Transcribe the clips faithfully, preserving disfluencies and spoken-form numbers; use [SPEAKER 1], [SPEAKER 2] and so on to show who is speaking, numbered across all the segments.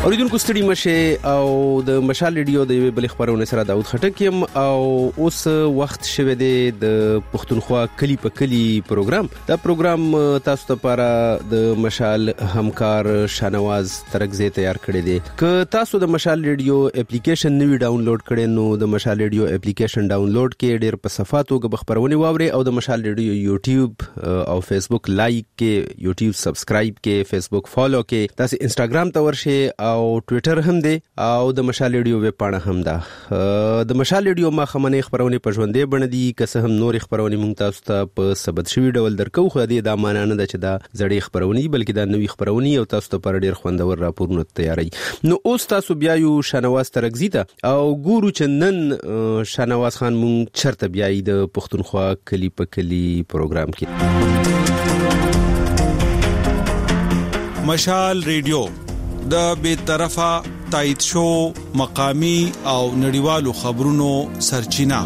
[SPEAKER 1] اوریدونکو ستړي مشه او د مشال ریډیو د یوې بل خبرونه سره داود خټک يم او اوس وخت شوه د پښتونخوا کلی په کلی پروګرام. دا پروګرام تاسو ته لپاره د مشال همکار شانواز ترکزی تیار کړی دی. که تاسو د مشال ریډیو اپلیکیشن نوی ډاونلوډ کړئ نو د مشال ریډیو اپلیکیشن ډاونلوډ کې ډېر په صفاتو کې خبرونه واوري او د مشال ریډیو یوټیوب او فیسبوک لایک کې، یوټیوب سبسکرایب کې، فیسبوک فالو کې، تاسو انستګرام ته ورشئ او ټوئیټر هم دی او د مشال ریډیو ویب پاڼه هم ده. د مشال ریډیو ما خمنې خبرونه په ژوندې بڼه دي، که څه هم نور خبرونه مونږ تاسو ته په ثبت شوی ډول درکو، خو دې دا معنی نه ده چې دا زړې خبرونه بلکې دا نوې خبرونه او تاسو ته پر ډیر خوندور راپورونه تیاری. نو اوس تاسو بیا یو شانواز ترکزی ته او ګورو چې نن شانواز خان مونږ چرته بیاي د پښتونخوا کلی په کلی پروګرام کې.
[SPEAKER 2] مشال ریډیو د بے طرفه تایید شو مقامی او نړیوالو خبرونو سرچینه.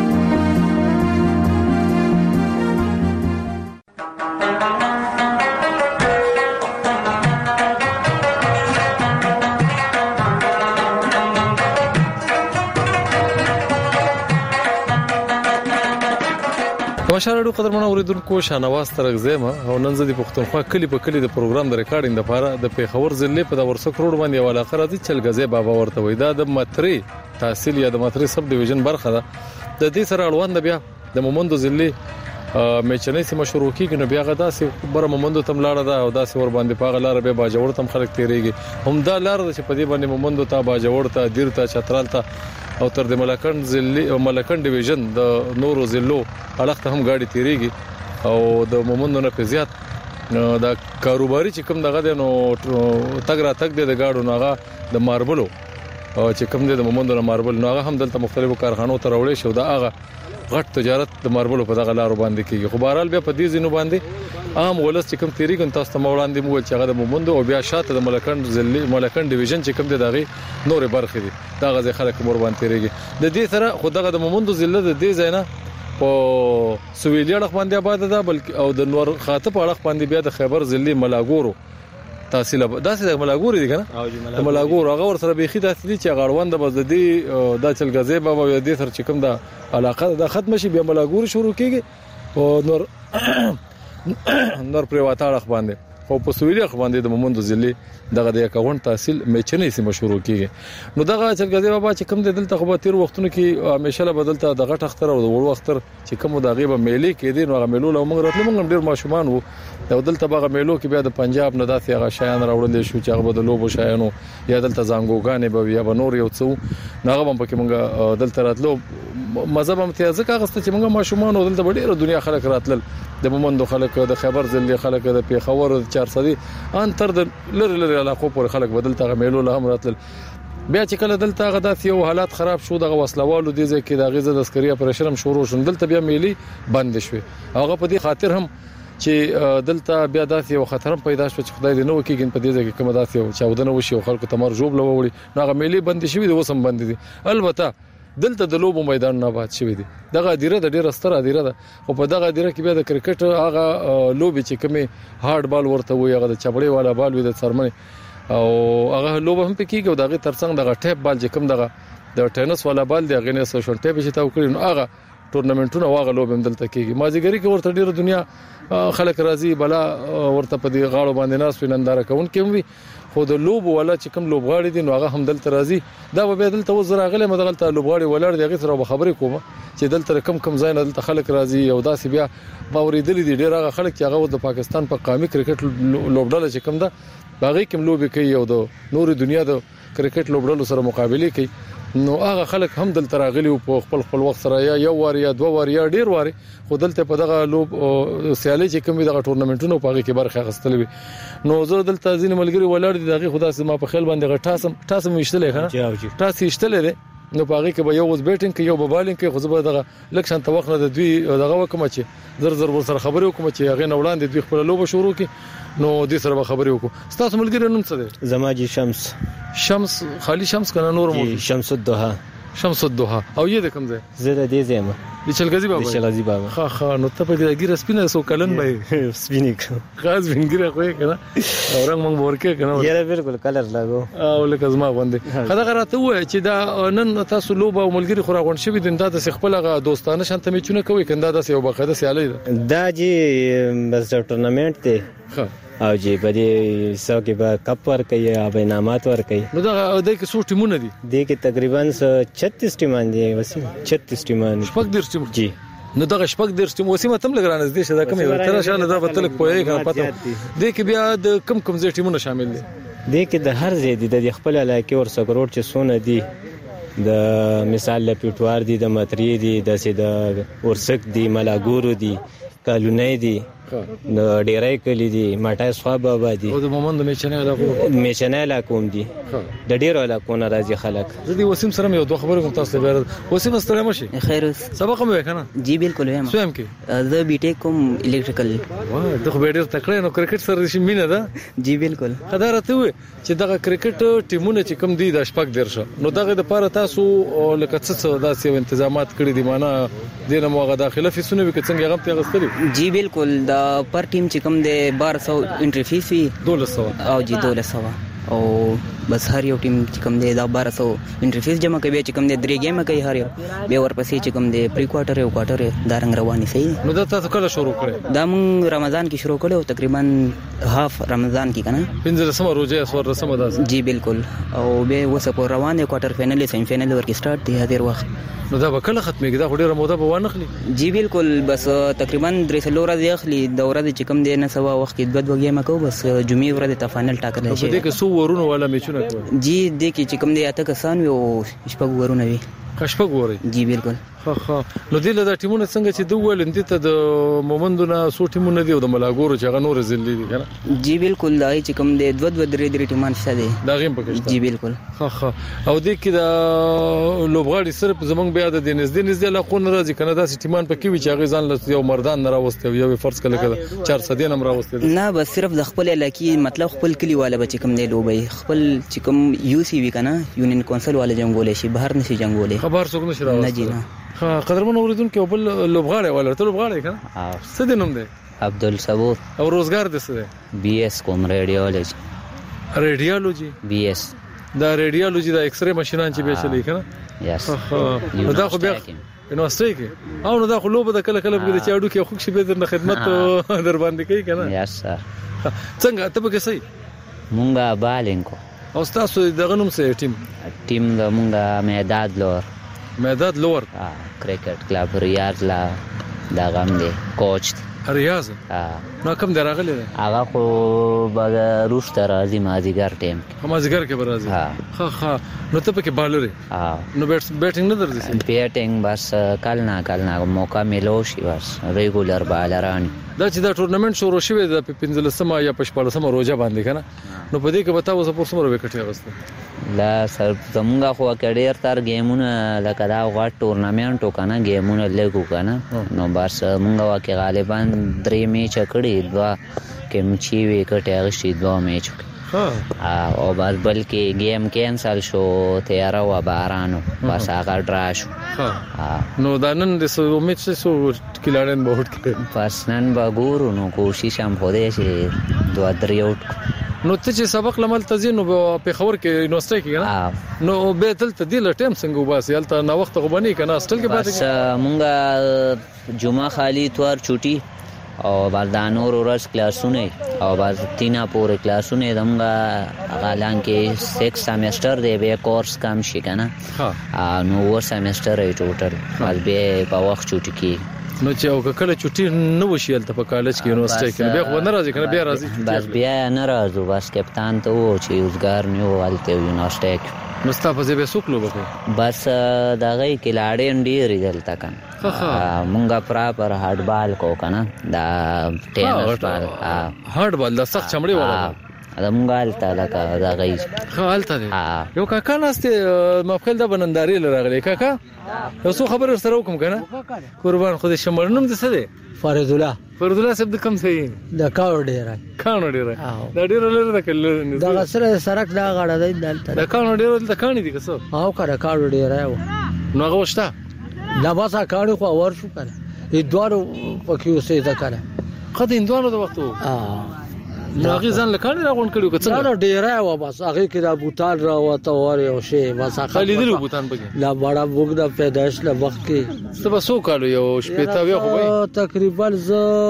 [SPEAKER 3] مشال ریډیو قدرمنو اوریدونکو شانواز ترکزی ما او نن زه د پښتونخوا کلی په کلی د پروګرام د ریکارډینګ لپاره د پیښور ضلع په د ورسک روډ باندې یو علاقه راځي چلګزی بابا ورته وای. دا د متری تحصیل یا د متری سب ډیویژن برخه ده. د دې سره اړوند بیا د مومندو ضلع میچنې سیمه شروع کیږي. نو بیا غدا سي بر مومندو تم لاړه ده او دا سي ور باندې پاغه لار به باجوړ تم خلک تیریږي. هم دا لار چې په دې باندې مومندو ته باجوړ ته دیر ته چترال ته او تر د ملکند ضلع او ملکند ډیویژن د نورو ضلعو علاقه هم گاډي تیریږي او د مومندو نه په زیات دا کاروباري چې کوم دغه د نو تګ را تګ د گاډو ناغه د ماربلو او چې کوم د مومندو نه ماربل ناغه هم دلته مختلفو کارخانو ته راوړي شو. دا هغه غټ تجارت د ماربلو په دغه لارو باندې کیږي. خو بهرحال بیا په دې ځینو باندې عام ولس چې کوم تیریږي تاسو ته وړاندې مو چې هغه د مومندو او بیا شاته د ملکند ضلع ملکند ډیویژن چې کوم د دغه نور برخې دي دا غزه خلک مور باندې تیریږي. د دې سره خو دغه د مومندو ضلع د دې ځای نه په سویلي اړخ باندې آباد ده بلکې او د نور خاطب اړخ باندې بیا د خیبر ضلع ملاګورو تحصیل داسې د ملاګوري دي کنه د ملاګور هغه ور سره بيخي داسې دي چې غړوند د بزدي د چلګزی بابا د دې سره چې کوم د علاقه د ختم شي بیا ملاګور شروع کیږي او نور نور پریواته اړخ باندې او په سویلي اړخ باندې د مومندو ضلع دغه د اکاونټ تحصیل میچنې سیمه شروع کیږي. نو دغه چلګزی بابا چې کوم د دلته خو به تیر وختونو کې همیشه له بدلته د غټ اختر او د وړو اختر چې کوم د غیبه میلې کې دي نو هغه میلو له موږ راتلو موږ ډیر ماشومان وو. د دلته باغ میلو کې بیا د پنجاب نه داسې هغه شایان راوړل شو چې هغه د لوبو شایانو یا دلته زنګوګانې به یا بنور یو څو ناغه هم پکې موږ دلته راتلو مذهب هم ته ځکه هغه چې موږ ماشومان او دلته ډیره دنیا خلک راتلل د مومندو خلک د خیبر ضلع خلک د پیښور د چار صدی ان تر د لری لری علاقو پر خلک بدلته میلو له هم راتلل. بیا چې کله دلته غدا یو حالات خراب شو دغه وسلوالو دي ځکه د غزه د عسکري اپریشن شروع شون دلته بیا میلی بند شوه. هغه په دې خاطر هم چې دلته بیا داسې یو خطر پیدا شو چې خدای دې نو کېږي په دې ځکه کوم داسې یو چاودنه وشي او خلکو تمر جوب لوړي نو هغه میلی بند شوی دی وسم بند دي. البته دلته د لوبو میدان نه باد شوی دی. دغه ادیره د ډیره ستره ادیره ده او په دغه ادیره کې بیا د کرکټ هغه لوبي چې کومه هارد بال ورته وي هغه د چبړې والا بال وي د سرمنې او هغه لوبه هم پکې او دغه ترڅنګ دغه ټیپ بال چې کوم دغه د ټینس والا بال دی هغه نه سوشل ټیپ چې تاو کړی نو هغه ټورنمنټونه واغه لوب هم دلته کېږي. مازیګری کې ورته ډیره دنیا خلک راځي بلا ورته په دې غاړو باندې ناس وینندار کوون کې وي خو د لوب ولا چې کوم لوبغاړي دي نو هغه هم دلته راځي. دا به دلته وزراغله مدغلته لوبغاړي ولر دغه سره به خبرې کوم چې دلته کم کم ځای نه دلته خلک راځي او داسې بیا باورېدل دي ډیر هغه خلک چې هغه د پاکستان په قومي کرکټ لوبډله چې کوم ده باغې کوم لوبي کوي او د نور دنیا د کرکټ لوبډلو سره مقابله کوي نو هغه خلک هم دلته راغلي او په خپل خپل وخت سره یا یو وار یا دوه وار یا ډیر وار خو دلته په دغه لوب سیالي چې کوم دغه ټورنمنټونو په هغه کې برخه اخیستل وي. نو زه دلته ځین ملګری ولاړ دي دغه خدا سي ما په خیال باندې غټاسم تاسو مشتله کنه تاسو مشتله دي نو په هغه کې به یو وز بیټینګ کوي یو به بالینګ کوي خو زه به دغه لکشن ته وخت نه د دوی دغه وکم چې زر زر ور سره خبرې وکم چې هغه نه وړاندې دوی خپل لوب شروع کړي نو دې سره به خبرې وکړو. تاسو ملګری نوم څه دی؟
[SPEAKER 4] زماجي شمس.
[SPEAKER 3] شمس خالی شمس کنه نور مو؟
[SPEAKER 4] شمس الدوحه.
[SPEAKER 3] شمس الدوحه او یې د کوم ځای
[SPEAKER 4] زه د دې ځای ما
[SPEAKER 3] د چلغزي بابا
[SPEAKER 4] د چلغزي بابا
[SPEAKER 3] ها ها نو ته په دې ګیره سپینه سو کلن به
[SPEAKER 4] سپینیک
[SPEAKER 3] خاص وینګره کوي کنه او رنگ مونږ ورکه کنه
[SPEAKER 4] یاره بالکل کلر لاګو
[SPEAKER 3] او لکه زما باندې خدای غراته وای چې دا نن تاسو لوبه او ملګری خورا غون شوی د دا د خپل دوستانه شانته میچونه کوي کنده دا یو باقاعده سیالي ده
[SPEAKER 4] دا جی بس ټورنمنت دی
[SPEAKER 3] ها
[SPEAKER 4] او جی په دې سو کې به کپ ور کوي او انعامات ور کوي
[SPEAKER 3] نو دا د کې څو ټیمونه دي
[SPEAKER 4] د کې تقریبا छत्तीस ټیمان دي وسیم छत्तीस ټیمان
[SPEAKER 3] شپږ ډیر ټیم
[SPEAKER 4] جی
[SPEAKER 3] نو دا شپږ ډیر ټیم وسیم تم لګران دي چې دا کوم یو تر شاله دا به تلک پوهه کنه پته د کې بیا د کم کم ځای ټیمونه شامل دي
[SPEAKER 4] د کې د هر ځای دي د خپل علاقې ور سګروټ چې سونه دي د مثال لپټوار دي د متری دي د سید ورسک دي ملاګورو دي کالونی دي نو ډیرای کلی دي ماټای صاحب بابا دي
[SPEAKER 3] او د مومند میچنه علاقو
[SPEAKER 4] میچنه علاقو دي د ډیرو علاقو نه راځي خلک
[SPEAKER 3] زه دی وسیم سره یو دوه خبرې کوم تاسو ته وسیم ستړی مشي
[SPEAKER 5] خیر
[SPEAKER 3] سبق مې وکنه
[SPEAKER 5] جی بالکل وایم
[SPEAKER 3] سویم کې
[SPEAKER 5] زه بي ټیک کوم الکتریکل
[SPEAKER 3] واه دغه ډیر تکړه نو کرکټ سره شي مینه ده
[SPEAKER 5] جی بالکل
[SPEAKER 3] خدارته وي چې دغه کرکټ ټیمونه چې کم دي د شپږ درشه نو دغه د پاره تاسو لکه څه داسې تنظیمات کړی دي معنا دینه موغه داخله فیسونه وکړي څنګه هغه ته غستري
[SPEAKER 5] جی بالکل دا پر ټیم چې کوم دی بارہ سو انټری فیس وی
[SPEAKER 3] دولس سو
[SPEAKER 5] او جی دولس سو او بس هر یو ټیم چې کوم دی دا بارہ سو انټری فیس جمع کوي چې کوم دی درې گیم کوي هر یو به ورپسې چې کوم دی پری کوارټر یو کوارټر دا رنګ رواني صحیح
[SPEAKER 3] نو دا تاسو کله شروع کړی
[SPEAKER 5] دا مون رمضان کې شروع کړو تقریبا هاف رمضان کې کنه
[SPEAKER 3] پنځه سم روزه اسور رسمه ده
[SPEAKER 5] جی بالکل او به وسه په روان دی کوارټر فائنل سیمی فائنل ورکی سٹارټ دی هدیر وخت
[SPEAKER 3] نو دا به کله ختمېږي دا ډیره موده به وانه خلی
[SPEAKER 5] جی بالکل بس تقریبا درې سلو ورځې اخلي د ورځې چې کوم دی نه سوا وخت کې دوه دوه گیم کو بس جمعې ورځې ته فائنل ټاکل شي
[SPEAKER 3] په دې کې سو ورونو والا میچونه کوي
[SPEAKER 5] جی دې کې چې کوم دی اته کسان وي او شپږ ورونه وي
[SPEAKER 3] کشپګ ووري
[SPEAKER 5] جی بالکل
[SPEAKER 3] ها ها نو دې له ټیمونه څنګه چې دوه ول انت ته د مومندونه سو ټیمونه دی او د ملاګورو چې غنور زلې دي کنه
[SPEAKER 5] جی بالکل دای چې کوم دی دوه دوه درې درې ټیمان شته دي
[SPEAKER 3] دا غیم پکې
[SPEAKER 5] جی بالکل
[SPEAKER 3] ها ها او دې کې د لوبغاړي صرف زمونږ بیا د دینز دینز د لقون راځي کنه داسې ټیمان پکې وي چې هغه ځان له یو مردان نه راوستي یو فرض کله کړه چار سو دینم راوستي
[SPEAKER 5] نه بس صرف د خپل علاقې مطلب خپل کلی والا بچ کوم دی لوبي خپل چې کوم یو سی وی کنه یونین کونسل والا جنگول شي بهر نشي جنگول
[SPEAKER 3] خبر څوک نشي راوستي
[SPEAKER 5] نه جی نه
[SPEAKER 3] ها قدرمن اوریدونکو بل لوبغاړي ولا ته لوبغاړي کنه څه دینم دی
[SPEAKER 6] عبدالصبور
[SPEAKER 3] او روزګار د څه دی
[SPEAKER 6] بی اس کوم ریډیولوژي
[SPEAKER 3] ریډیولوژي
[SPEAKER 6] بی اس
[SPEAKER 3] دا ریډیولوژي د ایکس ری ماشينان چې به چلی کنه
[SPEAKER 6] یس
[SPEAKER 3] نو دا خو بیا یونیورسيټي کې او نو دا خو لوبه د کله کله به چې اډو کې خو شي به د خدمت در باندې کوي کنه
[SPEAKER 6] یس سر
[SPEAKER 3] څنګه ته به کې صحیح
[SPEAKER 6] مونږه بالینکو
[SPEAKER 3] او تاسو دغه نوم څه ټیم
[SPEAKER 6] ټیم د مونږه میداد لور
[SPEAKER 3] میداد لور
[SPEAKER 6] کرکټ کلب ریاض لا دا غم دی کوچ
[SPEAKER 3] ریاض نو کوم دراغلی
[SPEAKER 6] هغه خو به روش ته راځي مازیګر ټیم
[SPEAKER 3] مازیګر کې به راځي ها ها نو ته پکې بالر نو بیټینګ نه درځي
[SPEAKER 6] بیټینګ بس کال نه کال نه موقع ملو شي بس ریګولر بالران
[SPEAKER 3] دا چې دا ټورنمنت شروع شوی د پنځلسمه یا پشپړسمه روزه باندې کنه نو په دې کې به تاسو په سمره وکټي غوښته
[SPEAKER 6] لا سر زمونږه خو کډیر تر گیمونه لکه دا غټ ټورنمنت وکنه گیمونه لګو کنه نو بس مونږه واکه غالبا درې میچ کړي دوا کې مچي وکټي غشي دوا میچ ها او بس بلکې گیم کینسل شو تیارا و بارانو بس هغه ډرا شو
[SPEAKER 3] ها نو دا نن د سو میچ سو کلاړن بہت کړي
[SPEAKER 6] پس نن به ګورو نو کوشش هم خوده شي دوه درې اوټ
[SPEAKER 3] نو ته چې سبق لمل تزینو په خبر کې یونیورسيټي کې نه نو به تل تدیل ټیم څنګه وباسي هلته نو وخت غبني کنه هاستل کې
[SPEAKER 6] بس مونږه جمعه خالی توار چوټي او بردانور ورځ کلاسونه او بعد تینا پورې کلاسونه دمغه غالان کې سکس سیمستر دی به کورس کم شي کنه ها نو ور سیمستر ای ټوټل بس به په وخت چوټي کې
[SPEAKER 3] نو چې او کله چټي نه وشي الته په کالج کې یونیورسيټي کې بیا خو نه راځي کنه بیا راځي
[SPEAKER 6] بس بیا نه راځو بس کپتان ته و چې یوزګار نیو والته یونیورسيټي کې
[SPEAKER 3] مصطفی زبې سوکلو بکو
[SPEAKER 6] بس دغه کې لاړې ډېر دلته کنه مونږه پراپر هارد بال کو کنه دا ټینس بال
[SPEAKER 3] هارد بال د سخت چمړي ولا
[SPEAKER 6] دا مونږه الته لکه دا غي
[SPEAKER 3] خالته یو کاکا ناسته مفکل د بننداري لراغلی کاکا یو څو خبر سره وکم کنه قربان خو دې شمرنم د څه دی
[SPEAKER 7] فرید الله
[SPEAKER 3] فرید الله صاحب د کم صحیح
[SPEAKER 7] د کاو ډیر
[SPEAKER 3] کانو ډیر دا ډیر لري د کله
[SPEAKER 7] دا سره سرک دا غاړه دی دلته
[SPEAKER 3] دا کانو ډیر د کانی دي کسو
[SPEAKER 7] او کړه کاو ډیر
[SPEAKER 3] نو هغه وشته
[SPEAKER 7] دا بس کاڼي خو ور شو کنه دوارو پکې اوسې دا کنه
[SPEAKER 3] خدای اندوانو د وختو
[SPEAKER 7] اه
[SPEAKER 3] نو هغه ځان لکانې راغون کړو که څنګه
[SPEAKER 7] دا ډیره و بس هغه کې دا بوتان را وته ور یو شی بس هغه
[SPEAKER 3] لیدلو بوتان پکې
[SPEAKER 7] لا بڑا وګدا پیدائش له وخت کې
[SPEAKER 3] څه به سو کالو یو شپېته وی خو وای
[SPEAKER 7] تقریبا ز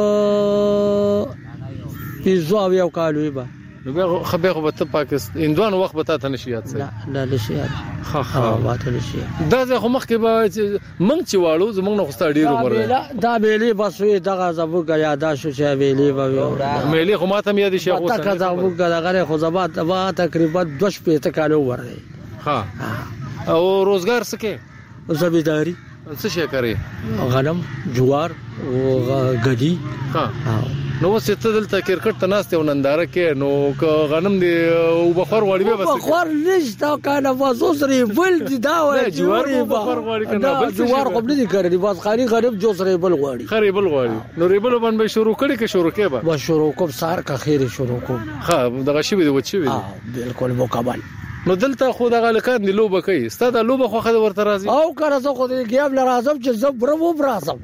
[SPEAKER 7] پیزو یو کالو به
[SPEAKER 3] نو بیا خو به ته پاکستان اندوان وخت به ته نشي یاد
[SPEAKER 7] لا لا نشي یاد
[SPEAKER 3] ها ها
[SPEAKER 7] واته نشي
[SPEAKER 3] دا زه خو مخکې به منګ چې واړو زمونږ نه خوستا ډیر عمر
[SPEAKER 7] دا بیلی بس دغه زبو یاد شو چې بیلی به
[SPEAKER 3] مېلې خو ماته یاد شي خو
[SPEAKER 7] تا زبو دغه خو زبا تقریبا دوه شپېته کالو ورغی
[SPEAKER 3] ها او روزګار سکه
[SPEAKER 7] زمینداری
[SPEAKER 3] څه شي کوي
[SPEAKER 7] غنم جوار او غدي
[SPEAKER 3] ها نو څه ته دلته کرکټ ته ناشته وننداره کې نو غنم دی او بخور غوړي به بس
[SPEAKER 7] بخور نشته کنه واسوسري بل دی دا وای
[SPEAKER 3] جوار بخور غوړي کنه
[SPEAKER 7] بل جوار قبل دي کړی بس خالي غریب جوسري بل غوړي
[SPEAKER 3] خري بل غوړي نو ریبل باندې شروع کړي کې شروع کې به
[SPEAKER 7] با شروع کوم سار کا خیر شروع کوم
[SPEAKER 3] ها دغه شی دی وچی وی
[SPEAKER 7] بالکل مکمل
[SPEAKER 3] نو دلته خو دغه لکان دی لوبه کوي ستاده لوبه خو خد ورته راځي
[SPEAKER 7] او کړه زه خو دې ګیب لرازم چې زبر و برازم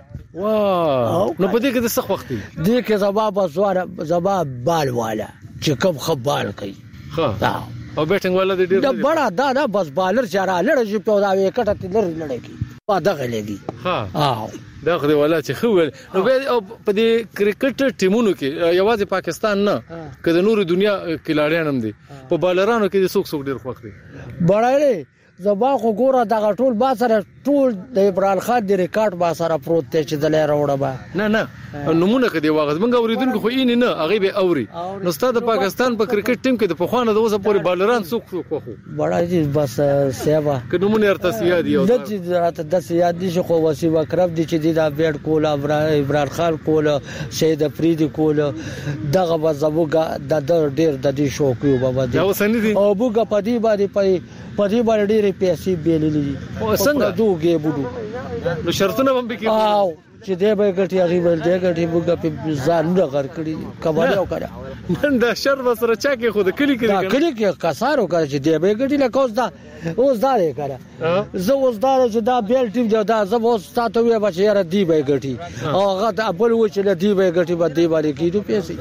[SPEAKER 3] واه نو په دې کې د څه وخت دی
[SPEAKER 7] دې کې زبا بسواره زبا بال والا چې کوم خبال کوي
[SPEAKER 3] ها او بیټینګ والا دې ډیر
[SPEAKER 7] دا بڑا دا دا بس بالر چاره لړ شي په دا وکټه تلر لړ کی په دغه لګي
[SPEAKER 3] ها
[SPEAKER 7] اه
[SPEAKER 3] دا خو دې والا چې خو نو په دې کرکټ ټیمونو کې یوازې پاکستان نه کله نور دنیا کلاړیان هم دي په بالرانو کې د سوق سوق ډیر خوښ دي
[SPEAKER 7] بڑا زبا خو ګوره دغه ټول با سره ټول د عمران خان د ریکارډ با سره پروت دی چې د لاره وړه با
[SPEAKER 3] نه نه نمونه کدي واغز منګ اوریدونکو خو یې نه هغه به اوري نو ستاسو د پاکستان په کرکټ ټیم کې د پخوانه د اوسه پورې بالران څوک څوک خو
[SPEAKER 7] بڑا دي بس سیوا
[SPEAKER 3] که نمونه ارته یاد یو
[SPEAKER 7] د چې راته د یاد دي خو وسیم اکرم دي چې د بیٹ کول عمران خان کول شهید افریدي کول دغه بزبوګه د ډیر د دې شوق یو بابا دي
[SPEAKER 3] او سن دي
[SPEAKER 7] او بوګه پدی باندې پي پدی باندې ډېرې پیسې بیللې
[SPEAKER 3] او څنګه
[SPEAKER 7] دوه بوډو
[SPEAKER 3] نو شرطونه هم بکی
[SPEAKER 7] او چې دې به ګټي هغه بل دې ګټي بوګه په ځان نه غر کړی کمال او کړه
[SPEAKER 3] نن دا شر وسره چا کې خود کلی کې
[SPEAKER 7] دا کلی کې کسارو کړ چې دې به ګټي له کوز دا اوس دا یې کړه زه اوس دا چې دا بیل ټیم جو دا زه اوس تاسو وی بچ یاره دی به ګټي او هغه دا بل و چې دی به ګټي به دی باندې کیدو پیسې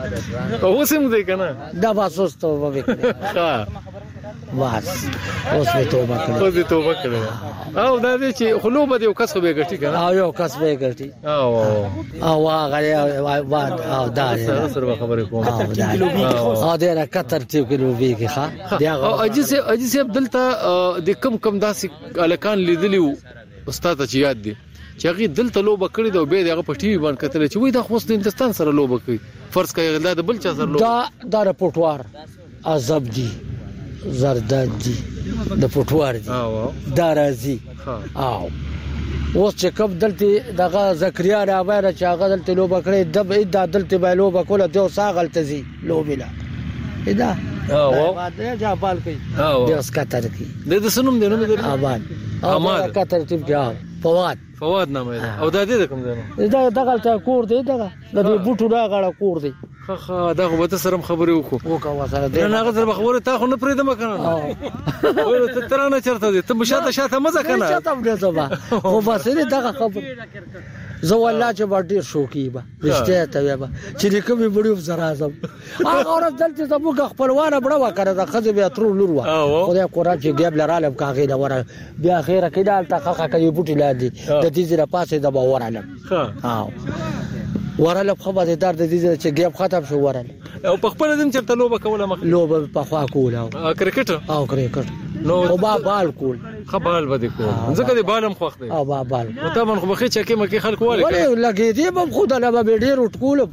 [SPEAKER 3] اوس هم دی کنه
[SPEAKER 7] دا واسوس ته وکړه
[SPEAKER 3] ها
[SPEAKER 7] واس اوس په توبه کړې
[SPEAKER 3] اوس په توبه کړې او دا دې چې خلوبه دې کس به ګټي کنه
[SPEAKER 7] او یو کس به ګټي
[SPEAKER 3] او
[SPEAKER 7] او هغه واد او دا
[SPEAKER 3] سره خبرې کوم
[SPEAKER 7] او دا را کتر ټیو کې لوبي کې ښا
[SPEAKER 3] دی او اجي سي اجي سي عبدالته د کم کم داسې الکان لیدلیو استاد چې یاد دي چې هغه دلته لوبه کړې دا به دغه په ټي وي باندې کتل چې وای دا خو د هندستان سره لوبه کوي فرض کوي دا د بل چا سره لوبه
[SPEAKER 7] دا دا رپورټوار عذاب دي زرداد دي د پټوار دي دا راځي او اوس چې کوم دلته دغه زکریا رابعه چې هغه دلته لوبه کړې د د دلته به لوبه کوله د ساغل تزي لوبله ادا او دا جا بال کوي د اوس کتر کوي
[SPEAKER 3] د سنوم د نوم د
[SPEAKER 7] آباد آباد کتر ټیم کې فواد
[SPEAKER 3] فواد نامه او دا دې کوم دی
[SPEAKER 7] دا دغه تا کور دی دغه د بوټو دا غړه کور دی
[SPEAKER 3] خا خا دا غو ته سره خبرې وکړو
[SPEAKER 7] وکړه سره دی
[SPEAKER 3] نه هغه سره خبره تا خو نه پرې دم کنه ور ته ترانه چرته دي ته مشاته شاته مزه کنه
[SPEAKER 7] شاته مې زما خو بس دې دغه خبر زه والله چې باندې شوقي به رښتیا ته وي به چې کومې بډیو زرا اعظم هغه ورځ دلته زموږ خپلوانه بڑا وکړه د خزه بیا تر لور و خدای قران چې ګیب لراله کاغې دا وره بیا خیره کیدال تا خخه کوي بوټي لاندې د دې زره پاسه د باورانه ها ورله خبره دار د دې چې ګیب ختم شو ورله
[SPEAKER 3] او په خپل دین چرته لوبه کوله مخ
[SPEAKER 7] لوبه په خوا کوله
[SPEAKER 3] کرکټ
[SPEAKER 7] او کرکټ
[SPEAKER 3] نو
[SPEAKER 7] او با بال کول
[SPEAKER 3] خبال بده کول ځکه د بالم خوښ دی
[SPEAKER 7] او با بال
[SPEAKER 3] نو ته من خو بخې چکه مکه خلک واله
[SPEAKER 7] ولې لګې دی په خود له به ډیر وټکول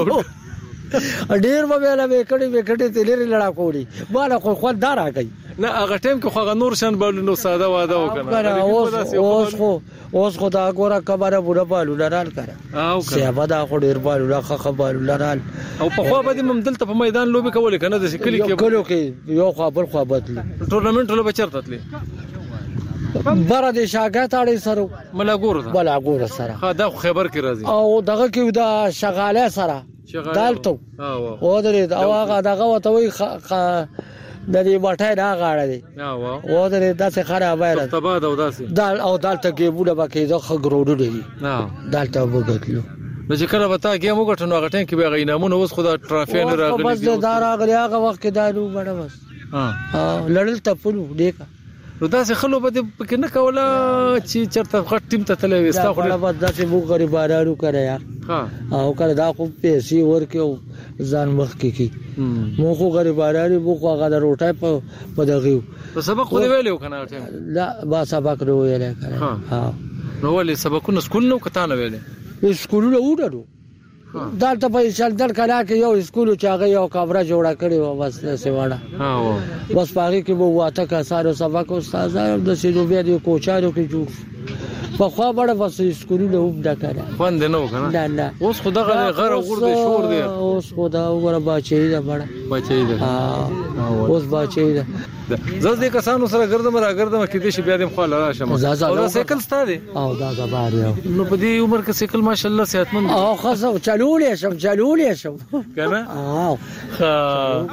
[SPEAKER 7] ډیر به له به کړي به کړي تلری لړا کولی بالا خو خو دارا کوي
[SPEAKER 3] نه هغه ټیم کې خو نور شان بل نو ساده واده وکنه
[SPEAKER 7] اوس اوس خو اوس خو دا ګوره کبره بوله بالو لرال کړه
[SPEAKER 3] او
[SPEAKER 7] سیابه دا خو ډیر بالو لا خخ بالو لرال
[SPEAKER 3] او په خو به د دلته په میدان لوبي کول کنه د شکل کې
[SPEAKER 7] کلو کې یو خو بل خو بدل
[SPEAKER 3] ټورنمنت لوبه چرته تللی
[SPEAKER 7] بره د شاګات اړې سره
[SPEAKER 3] ملاګور
[SPEAKER 7] ملاګور سره
[SPEAKER 3] ها دا خبر کې راځي
[SPEAKER 7] او دغه کې دا شغاله سره دالته او درې او هغه دغه وته وي د دې بټای نه غاړه دی
[SPEAKER 3] ها وا
[SPEAKER 7] او د داسې خرابه ده
[SPEAKER 3] تباد او داسې
[SPEAKER 7] دال او دالته ګیبونه بکې د خګروډو دی
[SPEAKER 3] ها
[SPEAKER 7] دالته وګټلو
[SPEAKER 3] نو چې کله وتا کې موږ ټنو هغه ټیم کې به غینامونه اوس خدا ټرافیک نه راغلي
[SPEAKER 7] بس دا راغلی هغه وخت کې دالو بڑا بس ها لړل تپلو دیکا
[SPEAKER 3] نو دا څه خلو به پکې نه کوله چې چرته غټ ټیم ته تلې وستا خو
[SPEAKER 7] بس دا چې موږ غریبانو کړه یار
[SPEAKER 3] ها
[SPEAKER 7] او کله دا خو پیسې ورکو ځان مخ کې کی مو خو غریبانو مو خو هغه روټای په پدغیو
[SPEAKER 3] په سبق خو دی ویلو کنه ټیم
[SPEAKER 7] لا با سبق نو ویل کنه ها
[SPEAKER 3] نو ولې سبقونه سکول نو کته نه ویلې
[SPEAKER 7] سکولونه وډړو دالته په چلدر کلا کې یو سکول چې هغه یو کمره جوړه کړې و بس سیواړه
[SPEAKER 3] ها
[SPEAKER 7] بس پاره کې وو واته کا سارو سبق استادانو د سیدو بیا د کوچارو کې جوړ په خوا بڑا بس سکولونه هم ډکره
[SPEAKER 3] خوند نه وکنه
[SPEAKER 7] نه نه
[SPEAKER 3] اوس خدا غره غره غورد شور دی
[SPEAKER 7] اوس خدا وګوره بچی دا بڑا
[SPEAKER 3] بچی دا
[SPEAKER 7] ها اوس بچی دا
[SPEAKER 3] زه دې کسانو سره ګرځم را ګرځم کې دې شي بیا دې خپل راشم او دا سایکل ستاره
[SPEAKER 7] او دا زبار یو
[SPEAKER 3] نو په دې عمر کې سایکل ماشاءالله صحتمند
[SPEAKER 7] او خاصه چلولې شم چلولې شم
[SPEAKER 3] کنه
[SPEAKER 7] او
[SPEAKER 3] ها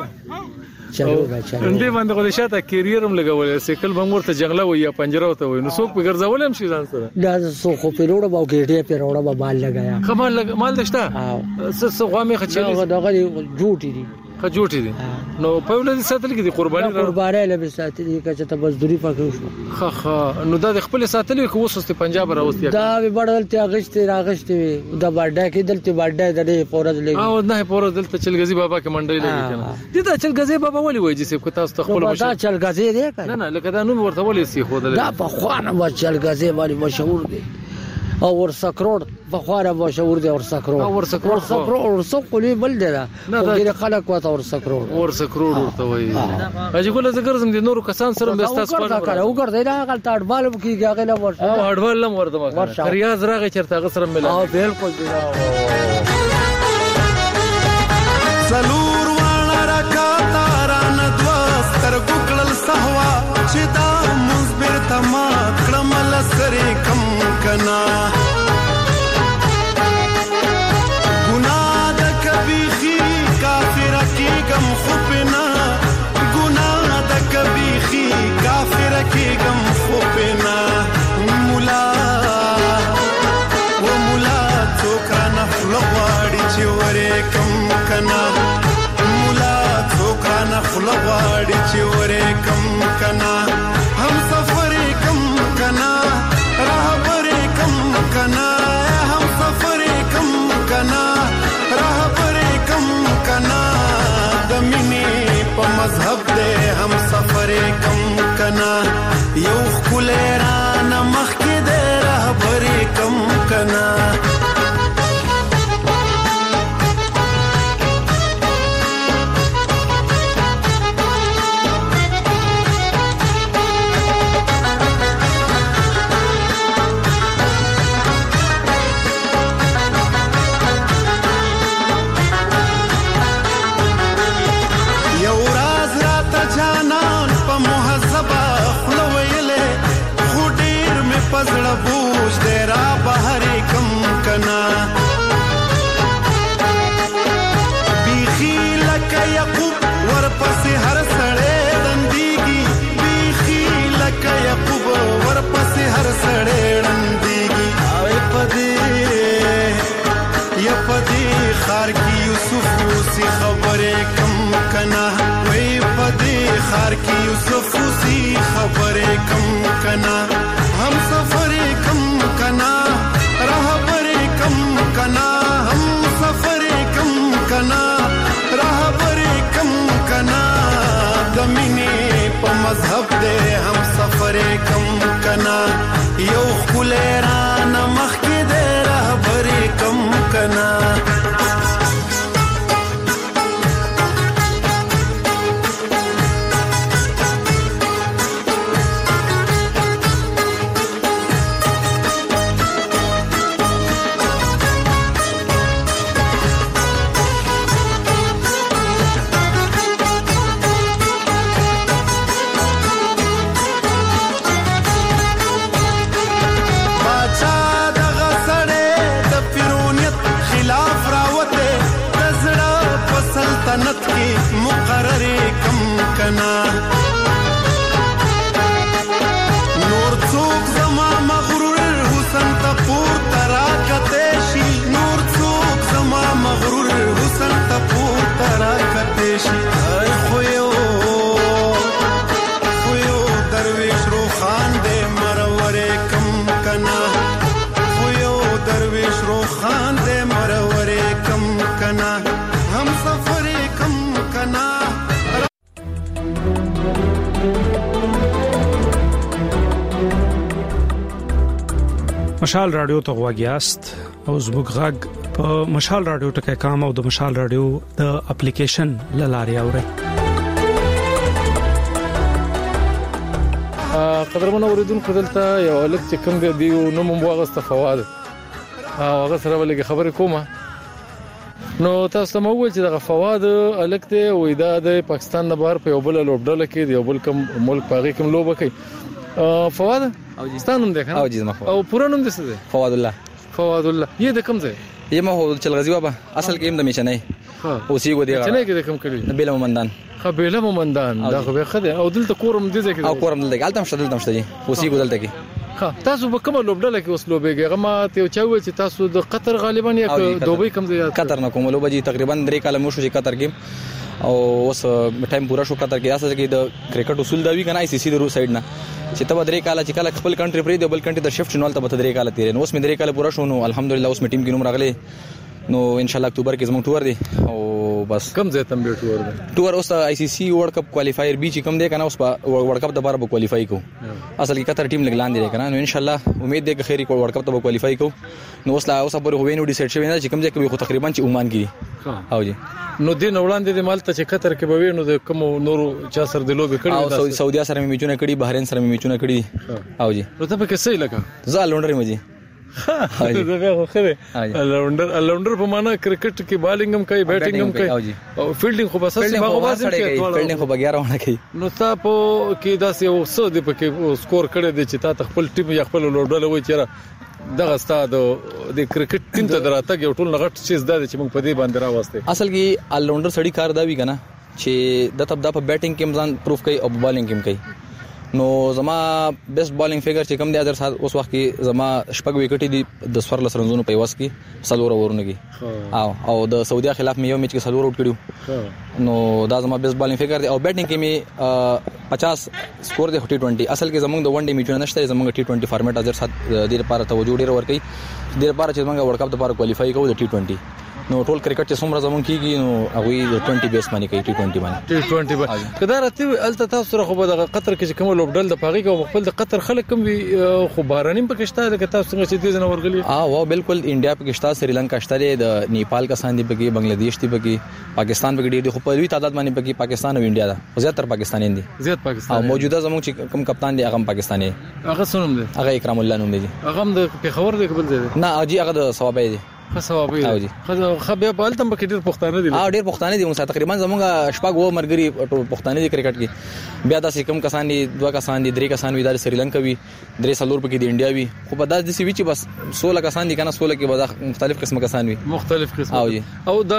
[SPEAKER 7] چلو دا چلو
[SPEAKER 3] دې باندې غوډه شاته کیریر هم لګولې سایکل به ورته جنگله وي یا پنجره وته وي نو څوک په ګرځول هم شي ځان سره
[SPEAKER 7] دا سو خو پیروړه باو ګېټه پیروړه به مال لګایا
[SPEAKER 3] خمال لګ مال دشته
[SPEAKER 7] او
[SPEAKER 3] څه څه غوامه خچې
[SPEAKER 7] دا غلي جوټی دي
[SPEAKER 3] خجوټی دي نو په ولې ساتل کې دي قرباني
[SPEAKER 7] قرباني له ساتل کې چې ته مزدوري پکې شو
[SPEAKER 3] خا خا نو دا خپل ساتل کې وسوسته پنجاب راوستي
[SPEAKER 7] دا به بدل ته اگست راغشتي دا باډا کې دلته باډا د پورز لګي
[SPEAKER 3] او نه پورز دلته چلګزي بابا کې منډي لګي کنه دي دا چلګزي بابا ولي وایي چې کو تاسو خپل
[SPEAKER 7] مشه دا چلګزي دی
[SPEAKER 3] نه نه لکه دا نوم ورته ولي سي خو
[SPEAKER 7] دا په خوانه ما چلګزي باندې مشهور دي او ورسکروډ په خواره مشهور دي ورسکروډ
[SPEAKER 3] او ورسکروډ
[SPEAKER 7] ورسکروډ ورسکولې بل دی دا ډېر خلک وته ورسکروډ
[SPEAKER 3] ورسکروډ ورته وایي اجي ګل زګر زم دي نور کسان سره به تاسو
[SPEAKER 7] کار کړو وګرځي دا غلط اډبال کیږي هغه له ورشه
[SPEAKER 3] او اډبال لم ورته ریاض راغی چرته هغه سره مل
[SPEAKER 7] او بالکل
[SPEAKER 8] سلور وانا راکاتا ران دوستر ګکړل سهوا چې دا مزبر تما کړمل سره کم کنا ګناه د کبي خي کافر کې غم خوبنا ګناه د کبي خي کافر کې غم خوبنا مولا و مولا څوک نه خلواړي چې ورې کم کنا مولا څوک نه خلواړي چې ورې کم کنا هم سفر کم کنا راهبر کم کنا هم سفر کم کنا راهبر کم کنا د مینې په مذهب دې هم سفر کم کنا یو خپل ران مخ کې دې راهبر کم کنا پزړه بوج دې را بهر کم کنا بیخي لکه یعقوب ورپسې هر سړی رندېږي بیخي لکه یعقوب ورپسې هر سړی رندېږي او پدې یا پدې خار کې یوسف اوسې خبرې کم کنا وای پدې خار کې یوسف اوسې خبرې کم کنا हम सफर कम कना राहबर कम कना हम सफर कम कना राहबर कम कना दमिने प मजहब दे हम सफर कम कना यो खुलेरान मख के दे राहबर कम कना خاندې مرورې کم کنا هم سفرې کم کنا.
[SPEAKER 9] مشال رادیو ته غواګیاست او زموږ غږ په مشال رادیو ټکي کام او د مشال رادیو د اپلیکیشن لاري اوري.
[SPEAKER 3] قدرمن اوریدونکو دلته یو الک چې کوم دی نو مو واغسته فواد او هغه سره ولګي خبرې کومه. نو تاسو ته مو ویل چې د فواد الک ته وې د پاکستان نه بهر په یو بل لوبډل کې دی یو بل کوم ملک پاغي کوم لوبه کوي. فواد افغانستان ده کنه
[SPEAKER 10] او جسمه
[SPEAKER 3] او پورا نوم دې څه ده؟
[SPEAKER 10] فواد الله.
[SPEAKER 3] فواد الله یې د کوم ځای؟
[SPEAKER 10] یې ما هو چلغزي بابا اصل کې هم د میشنې ها اوسې ګو دی
[SPEAKER 3] چنه کې د کوم کړي
[SPEAKER 10] بیل مومندان
[SPEAKER 3] خبيله مومندان دا خو به خده او دلته کورم دې ځای کې
[SPEAKER 10] او کورم دلته التم شدل تم شدي اوسې ګو دلته کې.
[SPEAKER 3] ها تاسو به کوم لوبډل کې اوس لوبېږئ ما ته چاوي چې تاسو د قطر غالبا یا دوبۍ کوم ځای؟
[SPEAKER 10] قطر نه کوم لوبه جی تقریبا درې کاله مو شو چې قطر کې او اوس ټایم پورا شو قطر کې اساس کې د کرکټ اصول دا وی کنه آی سی سی د رو سایډ نه چې تبه درې کاله چې کله خپل کنټری پرې د بل کنټری د شفټ شنول ته به درې کاله تیرې نو اوس مې درې کاله پورا شو نو الحمدلله اوس مې ټیم کې نوم راغلی نو ان شاء الله اکتوبر کې زموږ ټور دی او بس
[SPEAKER 3] کم ځای تم به ټور دی
[SPEAKER 10] ټور اوس آی سی سی ورلد کپ کوالیفایر بي چې کم دی کنه اوس په ورلد کپ د بار به کوالیفای کو اصل کې قطر ټیم لګلان دی کنه نو ان شاء الله امید دی چې خیری ورلد کپ ته به کوالیفای کو نو اوس لا اوس په هوینو ډیسایډ شوی نه چې کم ځای کې خو تقریبا چې عمان کې او جی
[SPEAKER 3] نو دین وړاندې د مالته چې قطر کې به وینو د کوم نورو چا سره د لوبي کړي
[SPEAKER 10] او سعودي سره مې میچونه کړي بحرین سره مې میچونه کړي او جی
[SPEAKER 3] نو ته په کې صحیح لګا
[SPEAKER 10] زه لونډر مې جی
[SPEAKER 3] دا به خو خره لونډر لونډر په معنا کرکټ کې بالینګ هم کوي بیټینګ هم کوي او فیلډینګ خو بس اساسي هغه بازم کوي
[SPEAKER 10] فیلډینګ خو بګیاره ونه کوي
[SPEAKER 3] نو تاسو کې داسې یو څه دی په کې سکور کړی دی چې تاسو خپل ټیم یا خپل لوډل وای چیرې دغه ستاد د کرکټ ټیم ته دراتګ یو ټول نغټ چیز دا چې موږ په دې باندې راوسته
[SPEAKER 10] اصل کې الراوندر سړی کار دا وی کنه چې د تب د په بیټینګ کې مزان پروف کوي او بالینګ کې کوي نو زما بیسټ بالینګ فیګر چې کم دی اذر سات اوس وخت کې زما شپږ وکټې دي د سفر لسرنزونو په واس کې سلور اورونه کې او او د سعودي خلاف مې یو میچ کې سلور اوټ کړیو نو دا زما بیسټ بالینګ فیګر دی او بیټینګ کې مې پچاس سکور دی ټي ټوئنټي اصل کې زمونږ د ون ډے میچونه نشته زمونږ ټي ټوئنټي فارمیټ اذر سات د لپاره توجه ډیر ورکړي د لپاره چې زمونږ ورلد کپ لپاره کوالیفای کوو د ټي ټوئنټي نو ټول کرکټ چې څومره زمون کیږي نو هغه د بیس باندې کوي ټي ټوئنټي باندې
[SPEAKER 3] ټي ټوئنټي باندې کدا راته الته تاسو سره خو د قطر کې کوم لوبډل د پاغي کو خپل د قطر خلک کوم خو بارانیم پکشته د تاسو څنګه چې دې نه ورغلي
[SPEAKER 10] اه واو بالکل انډیا پکشته سریلانکا شته د نیپال کا سان دی پکې بنگلاديش دی پکې پاکستان پکې ډېر خو په لوی تعداد باندې پکې پاکستان او انډیا دا زیاتره پاکستانیان دي
[SPEAKER 3] زیات پاکستان
[SPEAKER 10] او موجوده زموږ چې کوم کپتان دی هغه پاکستاني
[SPEAKER 3] هغه سنوم دی
[SPEAKER 10] هغه اکرام الله نوم دی
[SPEAKER 3] هغه د پیښور دی قبل دی
[SPEAKER 10] نه اجي هغه د ثوابې دی
[SPEAKER 3] خصوابي خو خبي په التم کې ډېر پښتانه دي
[SPEAKER 10] اه ډېر پښتانه دي موږ تقریبا زمونږ شپږ و مرګري پښتانه دي کرکټ کې بیا داسې کم کسان دي دوه کسان دي درې کسان وي د سریلانکا وي درې سلور پکې د انډیا وي خو په داسې سی وی چې بس سولہ کسان دي کنه سولہ کې به مختلف قسم کسان وي
[SPEAKER 3] مختلف قسم
[SPEAKER 10] او جی
[SPEAKER 3] او د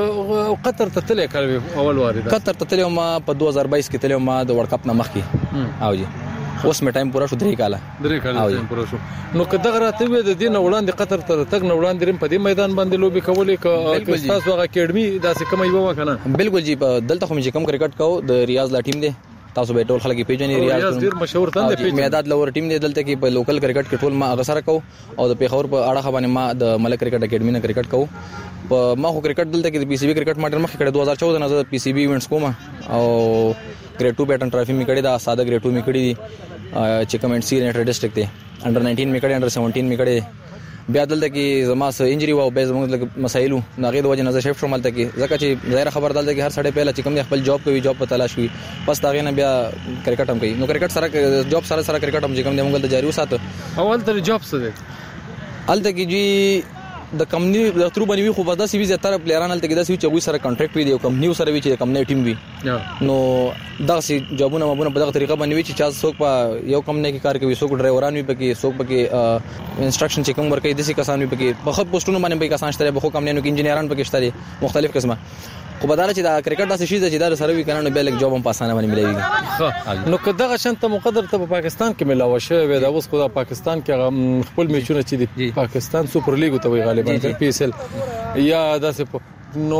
[SPEAKER 3] قطر ته تلې کړو اول واره
[SPEAKER 10] قطر ته تلې ما په دوه هزار بایس کې تلې ما د ورلد کپ نه مخکې او جی اوس مې ټایم پورا شو درې کاله
[SPEAKER 3] درې کاله ټایم پورا شو نو کله راته وې د دین وړاندې قطر ته تک نو وړاندې رم په دې میدان باندې لوبي کولې ک تاسو هغه اکیډمي داسې کوم یو وکنه
[SPEAKER 10] بالکل جی دلته خو مې کم کرکټ کو د ریاض لا ټیم دی تاسو به ټول خلک پیژنې ریاض
[SPEAKER 3] ډیر مشهور تند
[SPEAKER 10] پیژنې میدان لور ټیم دی دلته کې په لوکل کرکټ کې ټول ما هغه سره کو او د پیښور په اړه باندې ما د ملک کرکټ اکیډمي نه کرکټ کو په ما خو کرکټ دلته کې د پی سی بي کرکټ ماډل مخکې کړه دوه هزار چودہ نه د پی سی بي ایونټس کوم او ګریډ ټو بیټن ټرافي مې کړی دا ساده ګریډ ټو مې کړی چې کمنټ سی نیټر ډسټرکټ دی انډر نائنټین مې کړی انډر سیونټین مې کړی بیا دلته کې زما سره انجری و او به زموږ مسایلو ناغې د وجه نظر شیفټ شمال ته کې ځکه چې ظاهر خبر دلته کې هر سړی پهلا چې کوم خپل جاب کوي جاب په تلاش کوي پس دا غینه بیا کرکټ هم کوي نو کرکټ سره جاب سره سره کرکټ هم چې کوم د موږ د جاری وساته
[SPEAKER 3] اول تر جاب څه دی
[SPEAKER 10] الته کې جی د کمپنی د ترو باندې خو په داسې وی زیاتره پلیران الته کې داسې چې وی سره کانټریکټ وی دی او کمپنی سره وی چې کمپنی ټیم وی نو داسې جابونه مبونه په دغه طریقه باندې وی چې چا څوک په یو کمپنی کې کار کوي څوک ډرایوران وی پکې څوک پکې انسټرکشن چې کوم ورکې داسې کسان وی پکې په خپل پوسټونو باندې به کسان شته په کمپنیونو کې انجینران پکې شته مختلف قسمه خو بدل چې دا کرکټ داسې شي چې دا سره وی کنه به لګ جواب هم پاسانه باندې ملایوي
[SPEAKER 3] نو کداغه شانته مقدر ته په پاکستان کې ملاوي شوی دا اوس خو د پاکستان کې خپل میچونه چې دی پاکستان سوپر لیګ ته وی غالبا پی ایس ال یا داسې نو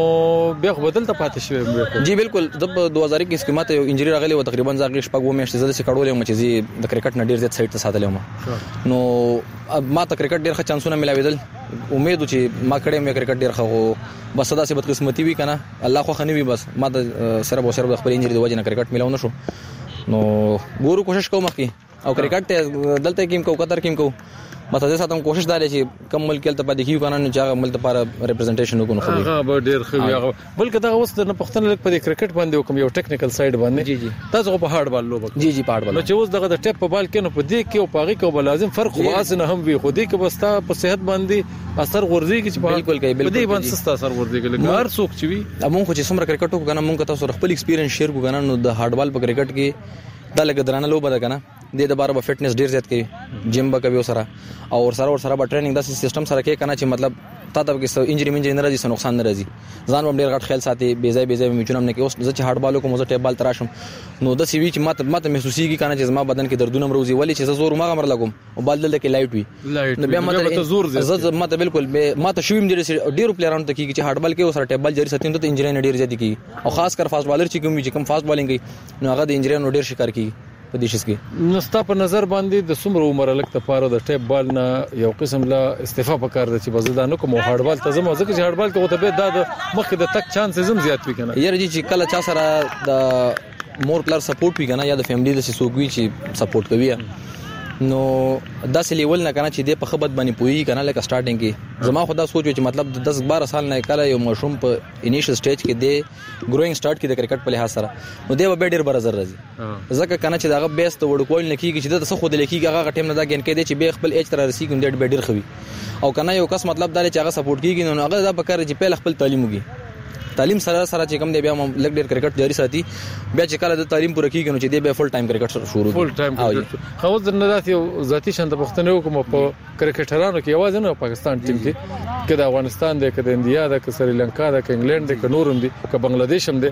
[SPEAKER 3] بیا خو بدل ته پاتې شوی.
[SPEAKER 10] جی بالکل د دوه هزار اکیس کې ماته یو انجری راغلی و تقریبا زغلی شپږ و میاشتې زده چې کډولې مچ زی د کرکټ نه ډیر زیات سایت ته ساتلم نو ما ته کرکټ ډیر ښه چانسونه ملاویدل امید و چې ما کړې مې کرکټ ډیر ښه بس صدا سي بدقسمتي وی کنه الله خو خنوي بس ما د صرف او صرف خپل انجری د وجه نه کرکټ ملاو نشو نو ګورو کوشش کوم کی او کرکټ ته دلته کیم کو قطر کیم کو مته زه ساتم کوشش داري چې کم ملک ته پاتې کیو کنه چې هغه ملک لپاره ریپرزنټیشن وکړو خو
[SPEAKER 3] هغه به ډیر خو هغه بلکې دا اوس د پښتون لیگ په کرکټ باندې کوم یو ټیکنیکل سایډ باندې
[SPEAKER 10] جی جی
[SPEAKER 3] تاسو په هارد بال لوب
[SPEAKER 10] جی جی په هارد بال
[SPEAKER 3] نو چې اوس دغه د ټیپ په بال کې نو په دې کې او پاغي کې به لازم فرق خاص نه هم وي خو دې کې بستا په صحت باندې اثر ورځي کې چې
[SPEAKER 10] بالکل کوي بالکل
[SPEAKER 3] دې باندې سستا اثر ورځي کې هر څوک چې وي
[SPEAKER 10] امون خو چې څومره کرکټ وکړو مونږ تاسو خپل ایکسپیرینس شیر کو کنه نو د هارد بال په کرکټ کې دا لګ درانه لوب ده کنه د د بار په فټنس ډیر زیات کوي جیم به کوي سره او سره او سره به ټریننګ د سیستم سره کې کنه چې مطلب تا ته کې انجری منجری نه راځي نقصان نه راځي ځان هم ډیر غټ خیال ساتي بیزای بیزای میچونم نه کې اوس چې هارد بالو کوم زه ټیپ بال تراشم نو د سی وی چې ماته ماته محسوسيږي کنه چې زما بدن کې دردونه مروزي ولی چې زور ما غمر لګوم او بال دل کې لایټ وي نو بیا ماته زور زه ماته بالکل ماته شویم ډیر ډیر پلیرانو ته کې چې هارد بال کې اوس ټیپ بال جری ساتین ته انجری نه ډیر زیات کی او خاص کر فاست بالر چې کوم چې کوم فاست بالینګ کوي نو هغه د انجری نو ډیر شکار کی په دې شس کې
[SPEAKER 3] نو ستا په نظر باندې د څومره عمر لک ته پاره د ټیپ بال نه یو قسم لا استفاده وکړ چې بزدا نه کوم هارد بال ته زمو ځکه چې هارد بال ته غوته به د مخکې د تک چانس زم زیات وي کنه
[SPEAKER 10] یاره چې کله چا سره د مور پلر سپورټ وی کنه یا د فیملی د سوګوي چې سپورټ کوي نو داسې لیول نه کنه چې د په خبرت باندې پوي کنه لکه سٹارټینګ کې زما خدا سوچ چې مطلب د دس بارہ سال نه کله یو مشروم په انیشل سټیج کې د ګروینګ سٹارټ کې د کرکټ په لحاظ سره نو دی به ډیر بر زر راځي ځکه کنه چې داغه بیس ته وړکول نه کیږي چې د څه خود لیکيږي هغه ټیم نه دا ګن کې دی چې به خپل ایج تر رسیږي کوم ډیر ډیر خوي او کنه یو کس مطلب دا چې هغه سپورټ کیږي نو هغه دا پکاره چې په خپل تعلیم وږي تعلیم سره سره چې کوم دی بیا لګ ډیر کرکټ جاری ساتي بیا چې کله د تعلیم پوره کیږي نو چې دی بیا فل ټایم کرکټ سره شروع
[SPEAKER 3] فل ټایم کرکټ خو د نظر یو ذاتی شنت پښتنو کوم په کرکټرانو کې یوازې نه پاکستان ټیم کې کې د افغانستان د کې د انډیا د کې سریلانکا د کې انګلند د کې نورم دي کې بنگلاديش هم دي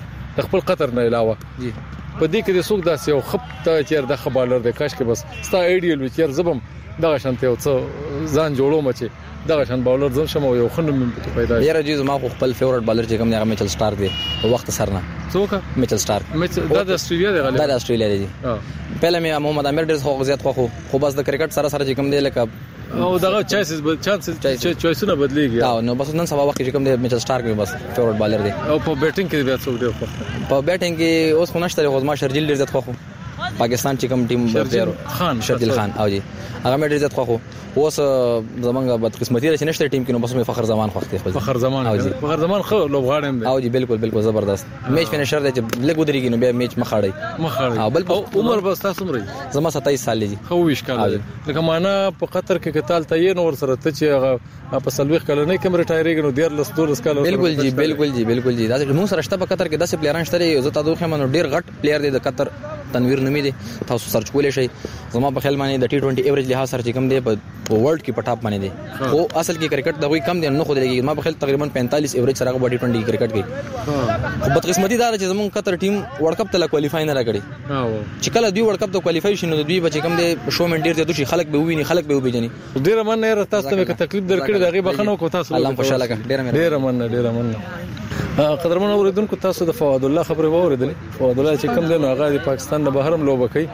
[SPEAKER 3] خپل قطر نه علاوه
[SPEAKER 10] جی
[SPEAKER 3] په دې کې د سوق داسې یو خپ ته چیر د خبالر د کاش کې بس ستا ایډیل وی چیر زبم دغه شانته یو څه ځان جوړو مچي دغه شان باولر زم شمو یو خنم پیدا
[SPEAKER 10] یاره جی زما خپل فیورټ بالر چې کوم دی هغه میچل سٹارک دی وخت سرنا
[SPEAKER 3] څوک
[SPEAKER 10] میچل سٹارک
[SPEAKER 3] میچل د استرالیا دی
[SPEAKER 10] غالبا د استرالیا دی پهله مې محمد عامر ډیر خو زیات خو خو بس د کرکټ سره سره چې کوم دی لکه
[SPEAKER 3] او دغه چانسز چانسز چويسونه بدليږي
[SPEAKER 10] دا نو بس نن سبا وخت چې کوم دی میچل سٹارک می بس فیورټ بالر دی
[SPEAKER 3] او په بیټینګ کې بیا څوک دی
[SPEAKER 10] په بیټینګ کې اوس خو نشته خو ما شرجیل ډیر زیات خو پاکستان چې کوم ټیم
[SPEAKER 3] شرجیل خان
[SPEAKER 10] شرجیل خان او جی هغه مې ډیر زیات خو اوس زمونږ بد قسمتي راځي نشته ټیم کې نو بس مې فخر زمان خوښ دی
[SPEAKER 3] فخر زمان فخر زمان خو لوبغاړم دی
[SPEAKER 10] او جی بالکل بالکل زبردست میچ فینیشر دی چې لګ ودرېږي نو بیا میچ مخاړي
[SPEAKER 3] مخاړي او
[SPEAKER 10] بل
[SPEAKER 3] عمر بس تاسو مري
[SPEAKER 10] زما ستایس سال دی
[SPEAKER 3] خو ویش کال دی لکه معنا په قطر کې کتال ته یې نور سره ته چې هغه په سلويخ کله نه کوم ریټایرینګ نو ډیر لس دولس کال
[SPEAKER 10] بالکل جی بالکل جی بالکل جی دا موږ سره شته په قطر کې داسې پلیران شته زه تاسو خو منو ډیر غټ پلیر دی د قطر تنویر نومي دی تاسو سرچ کولای شئ زما په خیال باندې د ټي ټوئنټي ایوریج لحاظ سره چې کوم دی په ورلد کې پټاپ باندې دی خو اصل کې کرکټ د وی کم دی نو خو دی ما په خیال تقریبا پینتالیس ایوریج سره په ټي ټوئنټي کرکټ کې خو بدقسمتي دا چې زمون قطر ټیم ورلد کپ ته کوالیفای نه راکړي چې کله دوی ورلد کپ ته کوالیفای شي نو دوی به کوم دی شو من ډیر زیات شي خلک به ویني خلک به وبېجني
[SPEAKER 3] ډیر من نه تاسو ته تکلیف درکړي دغه بخنو کو تاسو
[SPEAKER 10] الله خوشاله کړه ډیر
[SPEAKER 3] ډیر من ډیر من قدرمن اوریدونکو تاسو د فواد الله خبره واوریدلې فواد الله چې کوم دی نو هغه د پاکستان نه بهرم لوبه کوي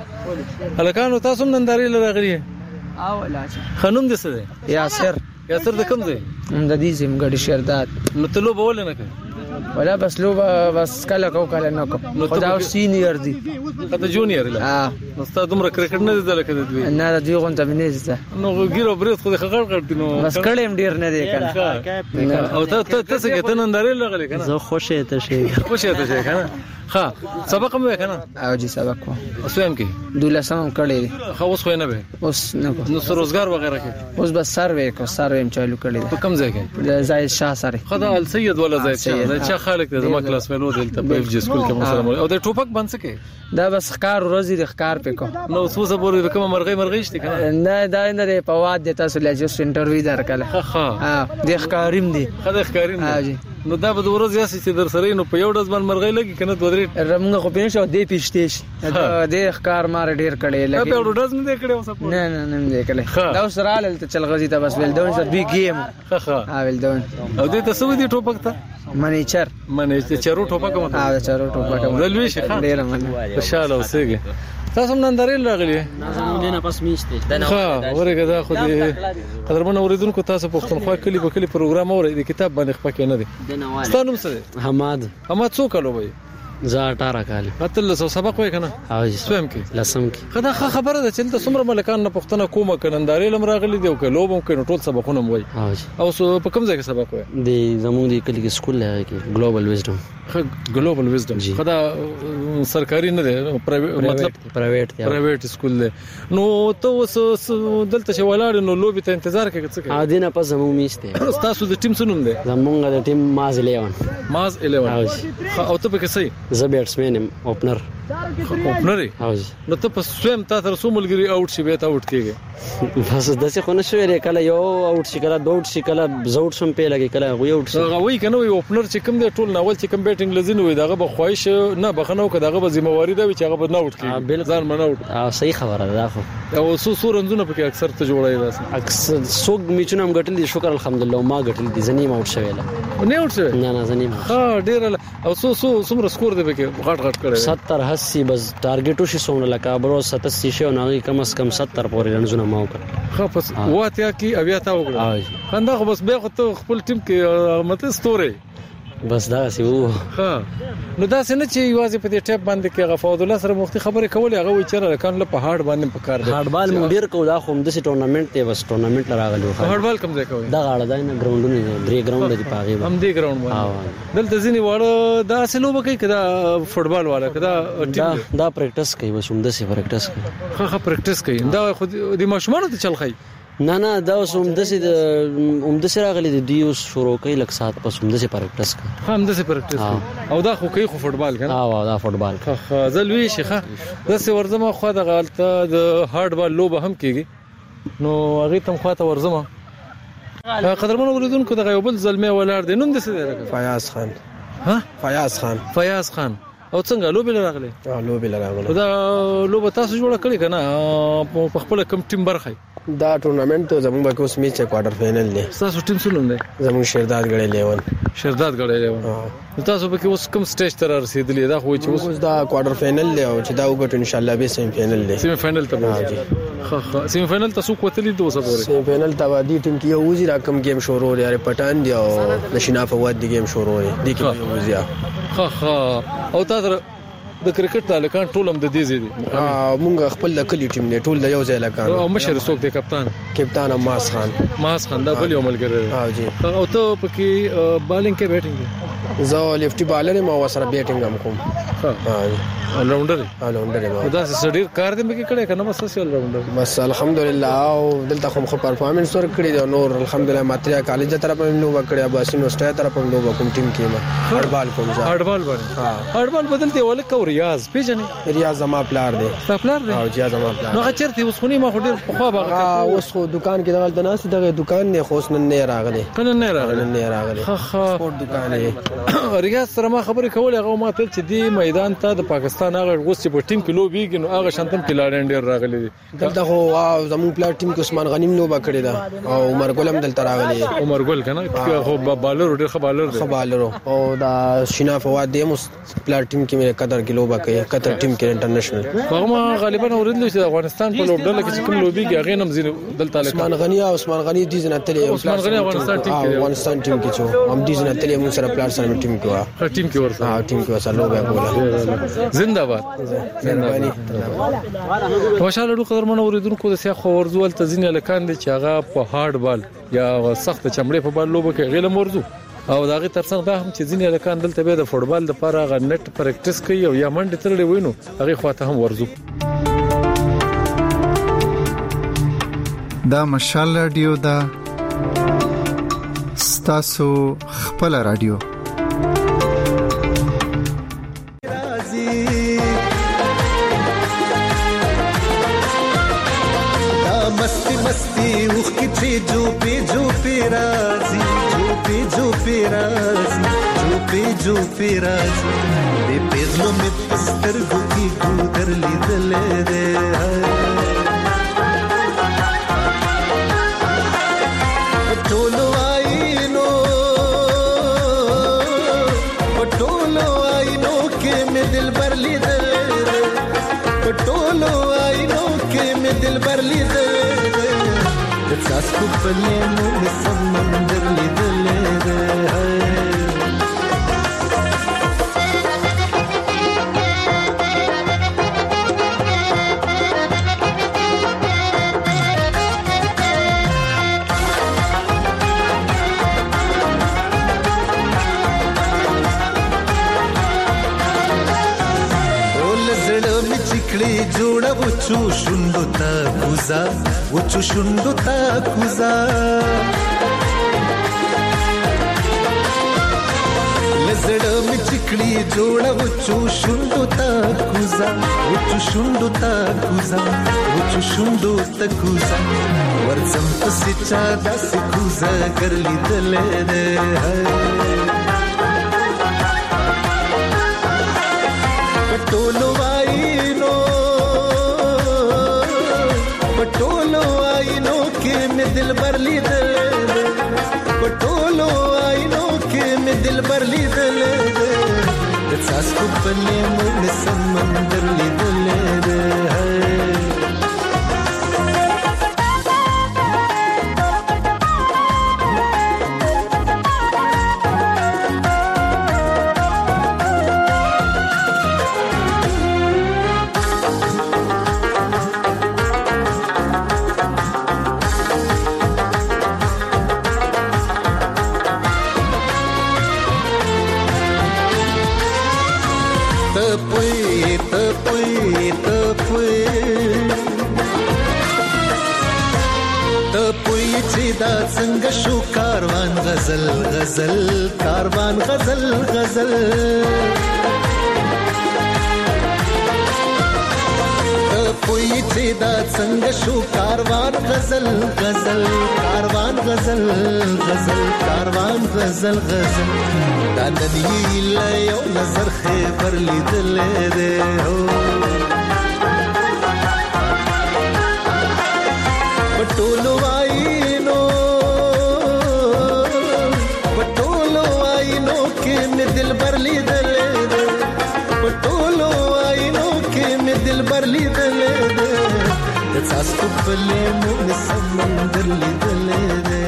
[SPEAKER 3] هلکانو تاسو ننداري لراغلي
[SPEAKER 11] او لاچ
[SPEAKER 7] خنوم دې څه دی
[SPEAKER 11] یاسر
[SPEAKER 3] یاسر د کوم دی
[SPEAKER 11] د دې زم غړي شرداد
[SPEAKER 3] نو ته لوبه ول نه کوي
[SPEAKER 11] ولا بس لوبه بس کله کو کله نه کو خدا سینیئر دی
[SPEAKER 3] کته جونیئر لا
[SPEAKER 11] اه
[SPEAKER 3] نو ستاسو دومره کرکټ نه زده لکه دوی
[SPEAKER 11] نه د دوی غونډه مې زده
[SPEAKER 3] نو ګیرو برید خو خغړ کړتی نو
[SPEAKER 11] بس کړم ډیر نه دی کنه
[SPEAKER 3] او ته ته څه کې ته نندارې لغلې کنه
[SPEAKER 7] زه خوشې ته شي
[SPEAKER 3] خوشې ته شي کنه ها سبق مې کنه
[SPEAKER 11] او جی سبق کو
[SPEAKER 3] اوسم کې
[SPEAKER 11] دولسم کړی
[SPEAKER 3] خو اوس خو نه به
[SPEAKER 11] اوس نه کو
[SPEAKER 3] نو روزګار وغیرہ کې
[SPEAKER 11] اوس بس سروې کو سروې هم چالو کړی
[SPEAKER 3] په کم ځای کې
[SPEAKER 11] د زاید شاه سره
[SPEAKER 3] خدا ال سید ولا زاید شاه زاید شاه خالق د زما کلاس فیلو دلته په اف جی سکول کې مو سره او د ټوپک باندې څه
[SPEAKER 11] دا بس ښکار ورځي د ښکار په کو
[SPEAKER 3] نو څه زبر کوم مرغۍ مرغۍ شته کنه
[SPEAKER 11] نه دا نه په واد د تاسو لږه انټرویو درکله
[SPEAKER 3] ها
[SPEAKER 11] ها د ښکاریم دی
[SPEAKER 3] خدا ښکاریم
[SPEAKER 11] ها جی
[SPEAKER 3] نو دا به د ورځ یاسي چې در سره نو په یو ډز باندې مرغۍ لګي کنه دوه درې
[SPEAKER 11] رمغه خو پېښ شو دې پیشتېش دې ښکار مار ډیر کړي لګي
[SPEAKER 3] په یو ډز نه دی کړي اوس
[SPEAKER 11] نه نه نه دی کړي دا اوس رااله ته چل غزي ته بس ویل دون سره دوی گیم
[SPEAKER 3] ها ها
[SPEAKER 11] ویل دون
[SPEAKER 3] او دې ته سو دي ټوپک ته
[SPEAKER 11] منیچر
[SPEAKER 3] منیچر چرو ټوپک مته
[SPEAKER 11] ها چرو ټوپک مته
[SPEAKER 3] دلوي شي
[SPEAKER 11] ډیر من
[SPEAKER 3] خوشاله اوسېږي تاسو هم نندارې راغلي
[SPEAKER 4] نه نه پس میشته
[SPEAKER 3] ها ورګه دا خو دې قدرمن اوریدونکو تاسو پښتونخوا کلی په کلی پروګرام اورئ د کتاب باندې خپکه نه دي ستاسو نوم څه دی؟
[SPEAKER 4] حماد.
[SPEAKER 3] حماد څو کالو وای؟
[SPEAKER 4] زه اټاره کال.
[SPEAKER 3] اتل سو سبق وای کنه؟
[SPEAKER 4] او
[SPEAKER 3] سویم کې
[SPEAKER 4] لسم کې.
[SPEAKER 3] خدا خبره ده چې ته څومره ملکان نه پښتنه کومه کنندارې لم راغلي دی او کلوبم کینو ټول سبقونه وای. او سو په کوم ځای کې سبق وای؟
[SPEAKER 4] د زموږ د کلی کې سکول لري کې ګلوبل وزډم.
[SPEAKER 3] ګلوبل وزډم خدا سرکاري نه دی مطلب
[SPEAKER 4] پرایویټ دی
[SPEAKER 3] پرایویټ سکول دی. نو ته اوس دلته چې ولاړ نو لوبي ته انتظار کوي څه کوي؟
[SPEAKER 4] ا دینه پس زموږ میشته.
[SPEAKER 3] تاسو د ټیم څه نوم دی؟
[SPEAKER 4] زموږ د ټیم ماز الیون.
[SPEAKER 3] ماز الیون او ته په کې سي؟
[SPEAKER 4] زه بیټسمن یم اوپنر.
[SPEAKER 3] اوپنر نو ته په سویم تا تر څو ملګری آوټ شي به تا آوټ کیږي
[SPEAKER 4] بس داسې خو نه شوې کله یو آوټ شي کله دوه آوټ شي کله زوټ سم په لګي کله وی آوټ شي
[SPEAKER 3] هغه وی کنه وی اوپنر چې کوم دی ټول ناول چې کوم بیټینګ لزین وي داغه به خواهش نه بخنو که داغه به ذمہواری ده چې هغه به نه آوټ کیږي ځان منه آوټ
[SPEAKER 4] صحیح خبره ده خو
[SPEAKER 3] او سو سو رنزونه پکې اکثر ته جوړای داس
[SPEAKER 4] اکثر سوق میچونه هم غټل دي شکر الحمدلله ما غټل دي زنی ما آوټ شوی لا
[SPEAKER 3] نه آوټ شوی
[SPEAKER 4] نه نه زنی
[SPEAKER 3] ها ډیر او سو سو سمره سکور دی پکې غټ غټ کړی
[SPEAKER 4] ستر اسی بس ټارګټ وشي سونه لکه برو ستاسي شو نه کم از کم ستر پورې رنزونه ما وکړ
[SPEAKER 3] خو پس واته کی اویا تا وکړه خندا خو بس به خو خپل ټیم کې مته ستوري
[SPEAKER 4] بس دا سی وو
[SPEAKER 3] ها نو دا څنګه چې یوازې په دې ټیپ باندې کې غفاود الله سره مختي خبرې کولې هغه وی چیرې کان له پهاړ باندې پکار دی
[SPEAKER 4] هارد بال مونږ ډیر کو دا خو د سي ټورنمنت ته بس ټورنمنت لراغلو
[SPEAKER 3] هارد بال کوم ځای کوي
[SPEAKER 4] دا غاړه دا نه ګراوندونه درې ګراوند دي پاغي
[SPEAKER 3] هم دې ګراوند باندې دلته ځینی وړه دا اصلو به کوي کدا فوټبال والا کدا
[SPEAKER 4] دا دا پریکټس کوي بس هم د سي پریکټس کوي
[SPEAKER 3] ها ها پریکټس کوي دا خو د ماشومان ته چل خي
[SPEAKER 4] نه نه دا اوس هم د سي هم د سي راغلي د دیو شروع کوي لک سات پس هم د سي پریکټس کوي
[SPEAKER 3] هم د سي پریکټس او دا خو کوي خو فوټبال کنه
[SPEAKER 4] او دا فوټبال
[SPEAKER 3] ها زلوي شيخه د سي ورزمه خو د غلطه د هارد بال لوبه هم کیږي نو هغه تم خواته ورزمه قدرمن اوریدونکو د غیوبل زلمه ولار دي نوم د سي
[SPEAKER 12] فیاض خان
[SPEAKER 3] ها
[SPEAKER 12] فیاض خان
[SPEAKER 3] فیاض خان او څنګه لوبه راغله
[SPEAKER 12] اه لوبه راغله
[SPEAKER 3] دا لوبه تاسو جوړه کړی کنه په خپل کم ټیم برخه
[SPEAKER 12] دا ټورنمنت ته زموږ به اوس میچ کوارټر فائنل دی
[SPEAKER 3] تاسو ټیم څلون دی
[SPEAKER 12] زموږ شرداد غړې لیون
[SPEAKER 3] شرداد غړې لیون تاسو به اوس کوم سټیج تر رسیدلی دا خو چې
[SPEAKER 12] اوس دا کوارټر فائنل دی او چې دا وګټو ان شاء الله به سیمی فائنل دی
[SPEAKER 3] سیمی فائنل ته ها ها سیمی فائنل تاسو کوتلی دوه سپورې
[SPEAKER 12] سیمی فائنل ته وادي ټیم کې یو وزي راکم گیم شروع دی یاره پټان دی او نشنا فواد دی گیم شروع دی د کې یو وزي
[SPEAKER 3] ها ها او تاسو د کرکټ تعلقان ټول هم د دې زیدي
[SPEAKER 12] اه مونږ خپل د کلی ټیم نه ټول د یو ځای لکان
[SPEAKER 3] او مشر څوک دی کپتان
[SPEAKER 12] کپتان ماس خان
[SPEAKER 3] ماس خان دا بل یو ملګری
[SPEAKER 12] اه جی
[SPEAKER 3] او ته پکې بالینګ کې بیټینګ
[SPEAKER 12] زه لیفټي بالر ما وسره بیټینګ هم کوم
[SPEAKER 3] ها ال راونډر
[SPEAKER 12] ال راونډر
[SPEAKER 3] ما دا سړي کار دې مې کړه کنه بس ال راونډر
[SPEAKER 12] بس الحمدلله او دلته کوم خو پرفارمنس ور کړی دی نور الحمدلله ماتریا کالج طرف هم نو وکړیا باسینو سټای طرف هم نو کوم ټیم کې ما هارد بال کوم ځا
[SPEAKER 3] هارد بال باندې ها هارد بال بدلته ولک او ریاض پیژنې
[SPEAKER 12] ریاض زما پلار دی
[SPEAKER 3] پلار دی
[SPEAKER 12] او جیا زما پلار
[SPEAKER 3] نو چرته اوس خونی ما خو ډیر په خوا باغ
[SPEAKER 12] اوس خو دکان کې دغه دناس دغه دکان نه خوښ نه راغلی
[SPEAKER 3] کنه نه راغلی
[SPEAKER 12] نه راغلی
[SPEAKER 3] ها ها
[SPEAKER 12] سپورت دکان دی
[SPEAKER 3] ریاض سره ما خبرې کولې هغه ما ته چې دی میدان ته د پاکستان هغه غوس په ټیم کې لوبيږي نو هغه شانتم کې لاړ ډیر راغلي دي
[SPEAKER 12] دلته خو زمون پلار ټیم کې عثمان غنیم لوبه کړی دا او عمر ګل هم دلته راغلی
[SPEAKER 3] عمر ګل کنه خو بالر ډیر ښه بالر دی
[SPEAKER 12] ښه بالر او دا شینا فواد دی مس پلار ټیم کې مې قطر کې لوبه کوي قطر ټیم کې انټرنیشنل
[SPEAKER 3] هغه غالبا اوریدل چې افغانستان په لوبډله کې کوم لوبيږي هغه نم زین دلته
[SPEAKER 12] عثمان غنی او عثمان غنی دي زنه تلې
[SPEAKER 3] عثمان غنی افغانستان ټیم کې
[SPEAKER 12] افغانستان ټیم کې چې هم دي زنه تلې موږ سره پلار سره ټیم کې وا
[SPEAKER 3] ټیم کې ورسره
[SPEAKER 12] ها ټیم کې وسره لوبه کوله
[SPEAKER 3] زنده باد زنده خوشاله ډو قدرمن اوریدونکو د سیا خورزول تزین لکان دي چې هغه په هارد بال یا سخت چمړې په بال لوبه کې غیله مرزو او داغه ترڅنګ دا هم چې ځینې لکان دلته به د فوټبال د لپاره غ نت پریکټیس کوي او یا منډه ترلې وینو هغه خواته هم ورزو
[SPEAKER 13] دا مشال رادیو دا ستاسو خپل رادیو
[SPEAKER 8] मस्ती मस्ती उख की जो पे जो पे राजी जो पे जो पे राजी پیجو پیراز دې پیغلو می پسترګو کې ګودر لیدلې ده ټولو آینو ټولو آینو کې می دلبر لیدلې ده ټولو آینو کې می دلبر لیدلې ده څاسکو په لمو می سمندر لیدلې ده جوړه وچو شوندو تا کوزا وچو شوندو تا کوزا لزړه می چکړي جوړه وچو شوندو تا کوزا وچو شوندو تا کوزا وچو شوندو تا کوزا ورځم پسې چا داسې کوزا ګرلې دلې ده پټولو وایینو پټولو آینو کې می دلبر لیدل پټولو آینو کې می دلبر لیدل د څاسکو په لمو می سمندر لیدل څنګه شو کاروان غزل غزل کاروان غزل غزل کوئی چې دا څنګه شو کاروان غزل غزل کاروان غزل غزل کاروان غزل غزل دا ننی له یو نظر خبر لیدلې ده پټولو آینو پټولو آینو کې می دلبر لیدلې ده پټولو آینو کې می دلبر لیدلې ده د څاسکو په لمو می سمندر لیدلې ده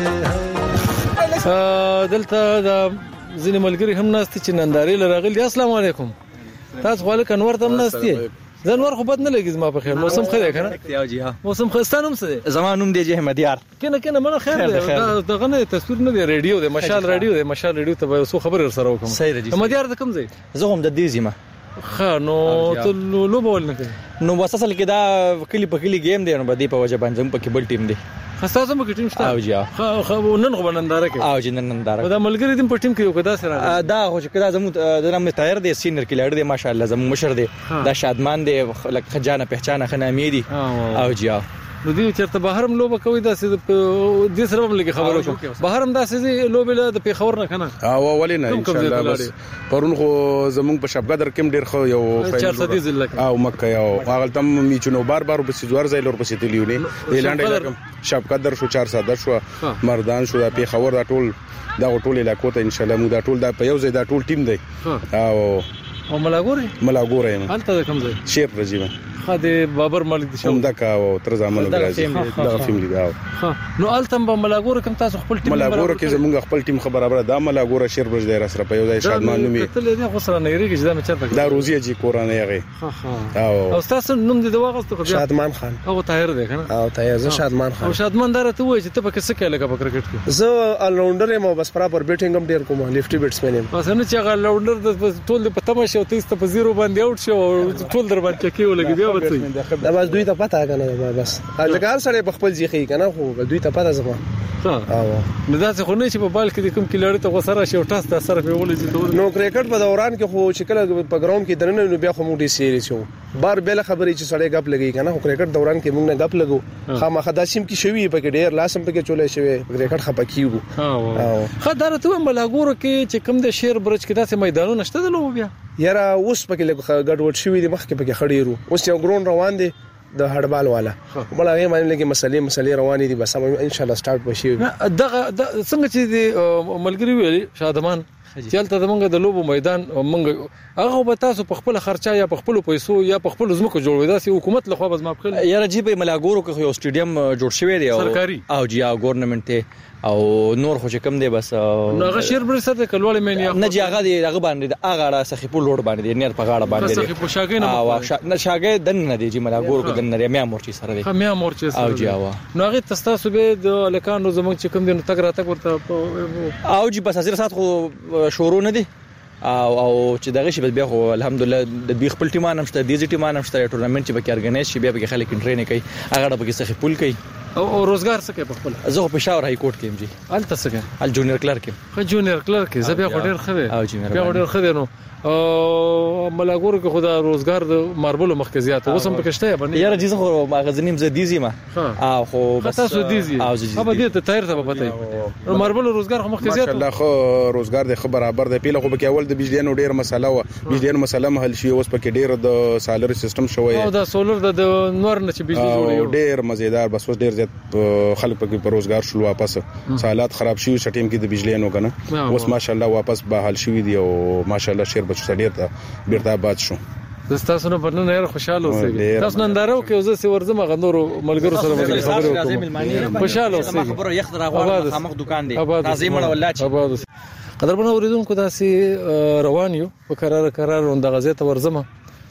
[SPEAKER 3] دلته دا ځینې ملګري هم ناست چې نندارې لراغلي السلام علیکم تاسو خو له کنور تم ناستئ زنور خو بد نه لګي زما په خیر موسم خیر کنه
[SPEAKER 10] یا جی ها
[SPEAKER 3] موسم خستانم څه
[SPEAKER 10] زمانوم دی احمد یار
[SPEAKER 3] کنه کنه منه خیر دغه نه تصویر نه دی ریډیو دی مشال ریډیو دی مشال ریډیو ته وسو خبر سره وکم احمد یار د کوم ځای
[SPEAKER 10] زه هم د دې زما
[SPEAKER 3] خا نو ته لو بول نه کوي
[SPEAKER 10] نو وساسل کې دا کلی په کلی گیم دی نو بده په وجه باندې په کې بل ټیم دی
[SPEAKER 3] خاصه مو کې ټیم شته
[SPEAKER 10] او جی
[SPEAKER 3] خا خا نن غو ننداره کې
[SPEAKER 10] او جی ننداره
[SPEAKER 3] دا ملګری دیم په ټیم کې یو کدا سره
[SPEAKER 10] دا خو چې کدا زمو د نام تایر دی سینر کلر دی ماشاءالله زمو مشر دی دا شادمان دی لکه خجانه پہچانه خنامې دی او جی
[SPEAKER 3] نو دی چرته بهرم لوبه کوي دا سې د سره هم لګي خبرو کوم بهرم دا سې لوبه له د پیښور نه کنه
[SPEAKER 14] او ولې نه ان شاء الله بس پرون خو زمونږ په شپګدر کې ډیر خو یو او مکه یو هغه تم میچونو بار بار په سیزوار ځای لور پسې تلیونی اعلان ډیر شپګدر شو چار ساده شو مردان شو د پیښور دا ټول دا ټول علاقو ته ان شاء الله موږ دا ټول دا په یو ځای دا ټول ټیم دی او
[SPEAKER 3] او ملاګوري
[SPEAKER 14] ملاګوري
[SPEAKER 3] هلته کوم ځای
[SPEAKER 14] شیر رجیمه
[SPEAKER 3] خاده بابر مالک دي شو
[SPEAKER 14] دا کا او تر زمانو راځي دا فیملی دا
[SPEAKER 3] نو التم په ملاګور کوم تاسو خپل ټیم
[SPEAKER 14] ملاګور کې زمونږ خپل ټیم خبره برابر دا ملاګور شیر برج دی سره په یو ځای شادمان نومي
[SPEAKER 3] ته له خو سره نه ریږي دا مې چرته
[SPEAKER 14] دا روزي جی قرانه یغي
[SPEAKER 3] او او تاسو نوم دې دا واغستو
[SPEAKER 12] شادمان خان
[SPEAKER 3] او طاهر دی کنه
[SPEAKER 12] او طاهر زه شادمان خان
[SPEAKER 3] او شادمان درته وای چې ته په کیسه کې لګه په کرکټ کې
[SPEAKER 12] زه ال راونډر یم او بس پراپر بیټینګ هم ډیر کوم لیفټي بیټسمن یم
[SPEAKER 3] اسنه چې ال راونډر د ټول په تمه شو ته په زیرو باندې اوټ شو ټول در باندې کې ولګي دی
[SPEAKER 12] دا بس دوی ته پته کنه بس لکه هر سړی په خپل ځخی کنه خو دوی ته پته زما
[SPEAKER 3] ها نو دا څه خو نه چې په بال کې کوم کلړی ته غوسره شي او تاسو ته سره په ولې چې
[SPEAKER 12] نو کرکټ په دوران کې خو چې کله په ګراوند کې درنه نو بیا خو موږ ډی سیریز شو بار بل خبرې چې سړی غپ لګي کنه خو کرکټ دوران کې موږ نه غپ لګو خامخا داسیم کې شوی په کې ډیر لاسم په کې چولې شوی کرکټ خپکیو
[SPEAKER 3] ها خدارته ملاګورو کې چې کوم د شیر برج کې داسې میدانونه شته د لوبیا
[SPEAKER 12] یاره اوس په کې ګډ وډ شوی د مخ کې په کې خړېرو اوس یو ګراوند روان دي د هډبال والا بل هغه باندې لګي مسلې مسلې روانې دي بس ان شاء الله سٹارټ وشي
[SPEAKER 3] دغه څنګه چې د ملګری ویلي شادمان چلته زمونږ د لوبو میدان مونږ هغه به تاسو په خپل خرچه یا په خپل پیسو یا په خپل زمکو جوړوي دا سي حکومت لخوا بس ماپ کړل
[SPEAKER 10] یاره جی په ملاګورو کې یو سټیډیم جوړ شوی دی
[SPEAKER 3] سرکاري
[SPEAKER 10] او جی او ګورنمنت او نور خو چې کم دی بس
[SPEAKER 3] نو هغه شیر بر سره کلوړې مې نه
[SPEAKER 10] نه جی هغه دی هغه باندې هغه را سخی په لوړ باندې نیر په غاړه باندې
[SPEAKER 3] سخی په شاګې نه
[SPEAKER 10] نه شاګې دن نه دی جی ملاګورو کې دن نه میا مورچی سره دی
[SPEAKER 3] میا مورچی سره
[SPEAKER 10] او جی او
[SPEAKER 3] نو هغه تاسو به د الکانو زمونږ چې کم دی نو تک را تک ورته
[SPEAKER 10] او جی بس ازر سات خو شروع نه دی او او چې دغه شی بیا خو الحمدلله د دوی خپل ټیمان هم شته د دې ټیمان هم شته ټورنمنت چې به کې ارګنایز شي بیا به خلک ټریننګ کوي هغه به کې سخی پول کوي
[SPEAKER 3] او روزګار څه کوي په خپل
[SPEAKER 10] زه په پېښور های کورټ کې ام جی
[SPEAKER 3] الته څه کوي
[SPEAKER 10] ال جونیئر کلرک
[SPEAKER 3] خو جونیئر کلرک زه بیا ډېر خبر
[SPEAKER 10] او جی
[SPEAKER 3] بیا ډېر خبر نو او ملاګورو کې خدا روزګار د ماربل مرکزیات اوسم په کشته باندې
[SPEAKER 10] یاره جزه خو مغازنیم ز دیزی ما او خو
[SPEAKER 3] بس تاسو دیزی او دې ته تایر ته پته ماربل روزګار خو مرکزیات
[SPEAKER 14] ماشاءالله خو روزګار د خبر برابر دی پیله خو به اول د بجلیانو ډیر مسله و بجلیانو مسله حل شي اوس په کې ډیر د سالر سیستم شوی
[SPEAKER 3] او د سولر د نور نه چې بجلی
[SPEAKER 14] جوړي ډیر مزیدار بس اوس ډیر زیات خلک په کې روزګار شول واپس حالات خراب شي شټیم کې د بجلیانو کنه اوس ماشاءالله واپس به حل شي دی او ماشاءالله شیر بچ ډیر ته بیرته آباد شو
[SPEAKER 3] تاسو نه پرنه نه خوشاله اوسئ تاسو نندارو کې زه سي ورزم غندورو ملګرو سره به خبرې وکړم خوشاله اوسئ
[SPEAKER 10] خبرو یخ دراغه خامخ دکان دی تازه مړ ولاچ
[SPEAKER 3] قدرمن اوریدونکو داسې روان یو په قرار قرار د غزې ته ورزم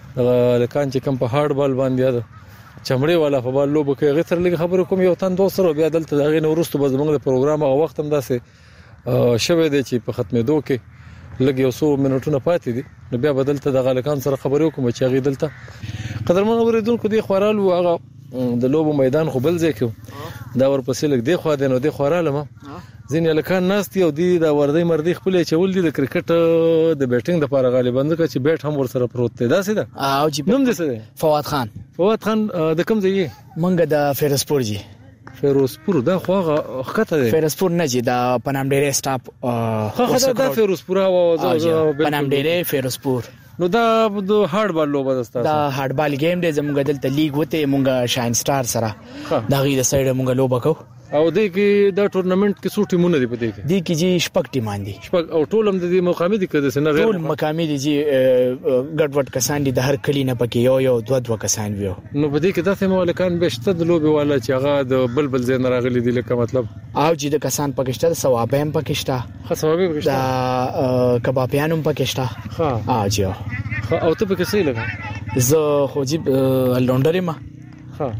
[SPEAKER 3] لکان چې کم په هارد بال باندې ده چمړې والا په بال لوب کې غتر لګ خبرو کوم یو تن دوه سره بیا دلته دغه نورستو به زموږ د پروګرام او وخت هم داسې شوه دی چې په ختمېدو کې لګ یو څو منټونه پاتې دي نو بیا بدلته د غالکان سره خبرې کوم چې هغه دلته قدرمن اوریدونکو دی خورالو هغه د لوبو میدان خو بل ځای کې دا ورپسې لګ دی خو دی نو دی خوراله ما ځین الکان ناس دی او دی دا وردی مردی خپل چول دي د کرکټ د بیټینګ د لپاره غالبا ځکه چې بیټ هم ور سره پروت دی دا سي دا
[SPEAKER 15] او چې
[SPEAKER 3] نوم دې څه
[SPEAKER 15] فواد خان
[SPEAKER 3] فواد خان د کوم ځای
[SPEAKER 15] منګه د فیروزپور جی
[SPEAKER 3] فیروزپور دا خو هغه خطه دی
[SPEAKER 15] فیروزپور نه جی دا پنام ډېرې سټاپ
[SPEAKER 3] خو دا فیروزپور او
[SPEAKER 15] پنام ډېرې فیروزپور
[SPEAKER 3] نو دا د هارد بال لوبه دستا
[SPEAKER 15] دا هارد بال گیم دی زموږ دلته لیګ وته مونږه شاین سٹار سره دا غي د سایډ مونږ لوبه کو
[SPEAKER 3] او دې کې دا ټورنمنت کې څو ټیمونه دي په دې کې
[SPEAKER 15] دې کې جی شپږ ټیمان دي
[SPEAKER 3] شپږ او ټول هم د دې مقامي دي کده سن غیر
[SPEAKER 15] ټول مقامي دي جی ګډ وډ کسان دي د هر کلی نه پکې یو یو دوه دوه کسان ویو
[SPEAKER 3] نو په دې کې داسې مولکان بهشته د لوبي والا چې هغه د بلبل زین راغلي دي لکه مطلب
[SPEAKER 15] او جی د کسان پکشته ثواب هم پکشته
[SPEAKER 3] خو ثواب پکشته
[SPEAKER 15] دا کبابیان هم پکشته
[SPEAKER 3] ها
[SPEAKER 15] اه جی
[SPEAKER 3] او ته پکې څه لګا
[SPEAKER 15] زه خو جی لونډري ما
[SPEAKER 3] ها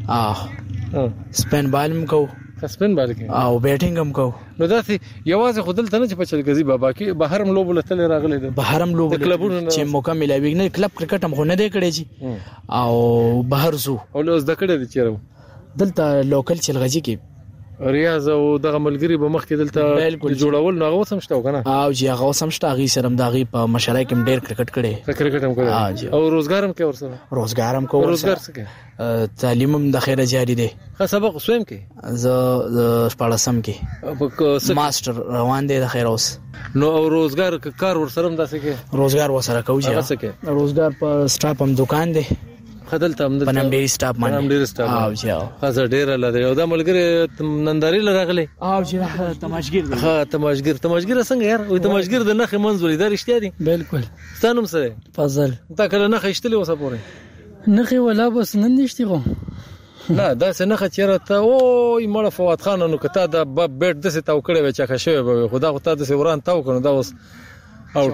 [SPEAKER 15] اه سپین بالم کو
[SPEAKER 3] سپین بال کې
[SPEAKER 15] او بیټینګ هم کو
[SPEAKER 3] نو داسې یوازې خودل ته نه چې په چلګزي بابا کې بهر هم لوب لته راغلي دي
[SPEAKER 15] بهر هم لوب
[SPEAKER 3] کلبونه
[SPEAKER 15] چې موقع ملایوي نه کلب کرکټ هم خو نه دی کړی جی او بهر زو
[SPEAKER 3] او له زده کړی دي چیرې
[SPEAKER 15] دلته لوکل چلغجي کې
[SPEAKER 3] ریاض او دغه ملګری به مخ کې دلته جوړول نو هغه سم شته کنه
[SPEAKER 15] او جی هغه سم شته غي سرم داغي په مشرای کې ډېر کرکټ کړي
[SPEAKER 3] کرکټ هم کړي او روزګار هم کوي ورسره
[SPEAKER 15] روزګار هم کوي
[SPEAKER 3] روزګار څه کوي
[SPEAKER 15] تعلیم هم د خیره جاری دی
[SPEAKER 3] ښه سبق سویم کې
[SPEAKER 15] ز شپږم کې ماستر روان دی د خیره اوس
[SPEAKER 3] نو او روزګار کار ورسره هم داسې کې
[SPEAKER 15] روزګار وسره کوي
[SPEAKER 3] جی
[SPEAKER 15] روزګار په سټاپ هم دکان دی
[SPEAKER 3] خدل ته هم
[SPEAKER 15] پنام ډېر سټاپ باندې
[SPEAKER 3] پنام ډېر سټاپ
[SPEAKER 15] او جی
[SPEAKER 3] خزر ډېر لري او دا ملګری ننداري لراغلي
[SPEAKER 15] او جی تماشګر
[SPEAKER 3] ها تماشګر تماشګر څنګه یار وې تماشګر د نخ منځوري دا رښتیا دي
[SPEAKER 15] بالکل
[SPEAKER 3] ستانم سره
[SPEAKER 15] فضل
[SPEAKER 3] تا کله نخ اشتلې وسه پورې
[SPEAKER 15] نخ ولا بس نن نشتی غو
[SPEAKER 3] نه دا څنګه چیرې ته او مړه فواد خان نو کته دا بیٹ د څه تاو کړي چې ښه به خدا خو ته د وران تاو کړو دا اوس اوټ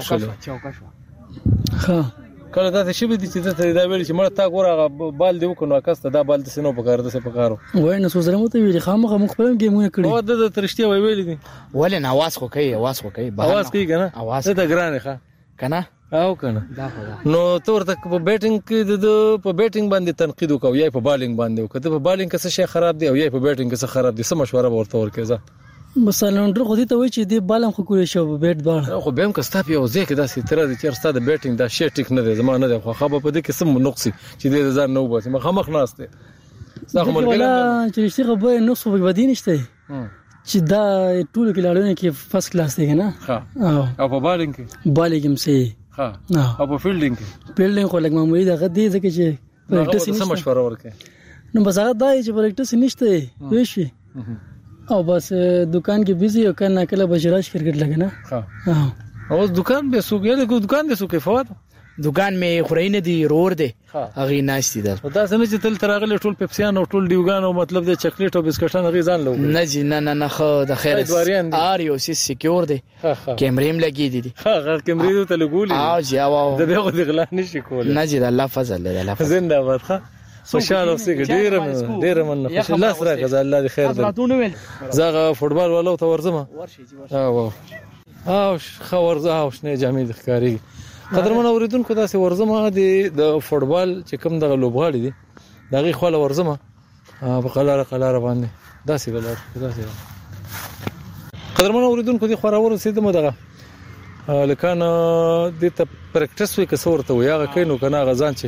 [SPEAKER 3] شول
[SPEAKER 15] ها
[SPEAKER 3] کله دا شي به دي چې ته دا ویل چې مړه تا ګوره بال دی وکړو اکسته دا بال د سينو په کار د څه په کارو
[SPEAKER 15] وای نو سوزره مو ته ویل خامخ مخبلم گیمونه کړی
[SPEAKER 3] او د ترشتي وی ویل دي
[SPEAKER 15] ولې نه आवाज خو کوي आवाज خو کوي
[SPEAKER 3] आवाज کوي کنه
[SPEAKER 15] आवाज
[SPEAKER 3] ته ګرانه ښه
[SPEAKER 15] کنه
[SPEAKER 3] او کنه نو تور تک په بیټینګ کې د په بیټینګ باندې تنقید وکاو یا په بالینګ باندې وکړه په بالینګ کې څه شي خراب دی او یا په بیټینګ کې څه خراب دي څه مشوره ورته ورکړه
[SPEAKER 16] مثلا ډر خو دې ته وایي چې دې بالم خو کولی شو په بیټ بار
[SPEAKER 3] خو بهم که ستا په یو ځای کې داسې تر دې چې ستا د بیټینګ دا شی ټیک نه دی زما نه دی خو خبر په دې کې سم نقص چې دې ځان نه وباسي مخامخ ناشته څنګه ملګری
[SPEAKER 16] چې شي خبره نقص په بدین نشته چې دا ټول کې لاړونه کې فرست کلاس دی کنه
[SPEAKER 3] ها او په بالینګ کې
[SPEAKER 16] بالینګ هم سي
[SPEAKER 3] ها او په فیلډینګ کې
[SPEAKER 16] فیلډینګ خو لګ معمولی دا غدي ځکه چې پریکټس
[SPEAKER 3] نشته مشوره ورکې
[SPEAKER 16] نو بس هغه دا چې پریکټس نشته ویشي او بس دکان کې بيزي او کنه کله بشراش کرکټ لګنه
[SPEAKER 3] ها او دکان به سوق یې کو دکان به سوق فواد
[SPEAKER 15] دکان می خورینه دی رور دی هغه ناشتي ده
[SPEAKER 3] دا څنګه چې تل ترغله ټول پیپسیان او ټول دیوګان او مطلب د چاکلیټ او بسکټان غي ځان لوګ
[SPEAKER 15] نه جی نه نه نه خو د خیر ار یو سی سکیور دی کیمرې لګی دي
[SPEAKER 3] ها کیمرې ته لګولې
[SPEAKER 15] او جی او
[SPEAKER 3] د دغه د غلا نشي کول
[SPEAKER 15] نه جی د الله فضل دی الله فضل
[SPEAKER 3] زنده باد ښه خوشاله اوسې ډیر ډیر من خوش الله سره غزا الله دې خیر دې زغه فوټبال ولو ته ورزمه او او خو ورزه او شنه جامې د ښکاری قدرمن اوریدونکو داسې ورزمه دي د فوټبال چې کوم دغه لوبغاړي دي دغه خپل ورزمه په قلاره قلاره باندې داسې ولر داسې قدرمن اوریدونکو دي خورا ورسېدم دغه لکه د ته پریکټس وکړ څورته ویاغه کینو کنه غزان چې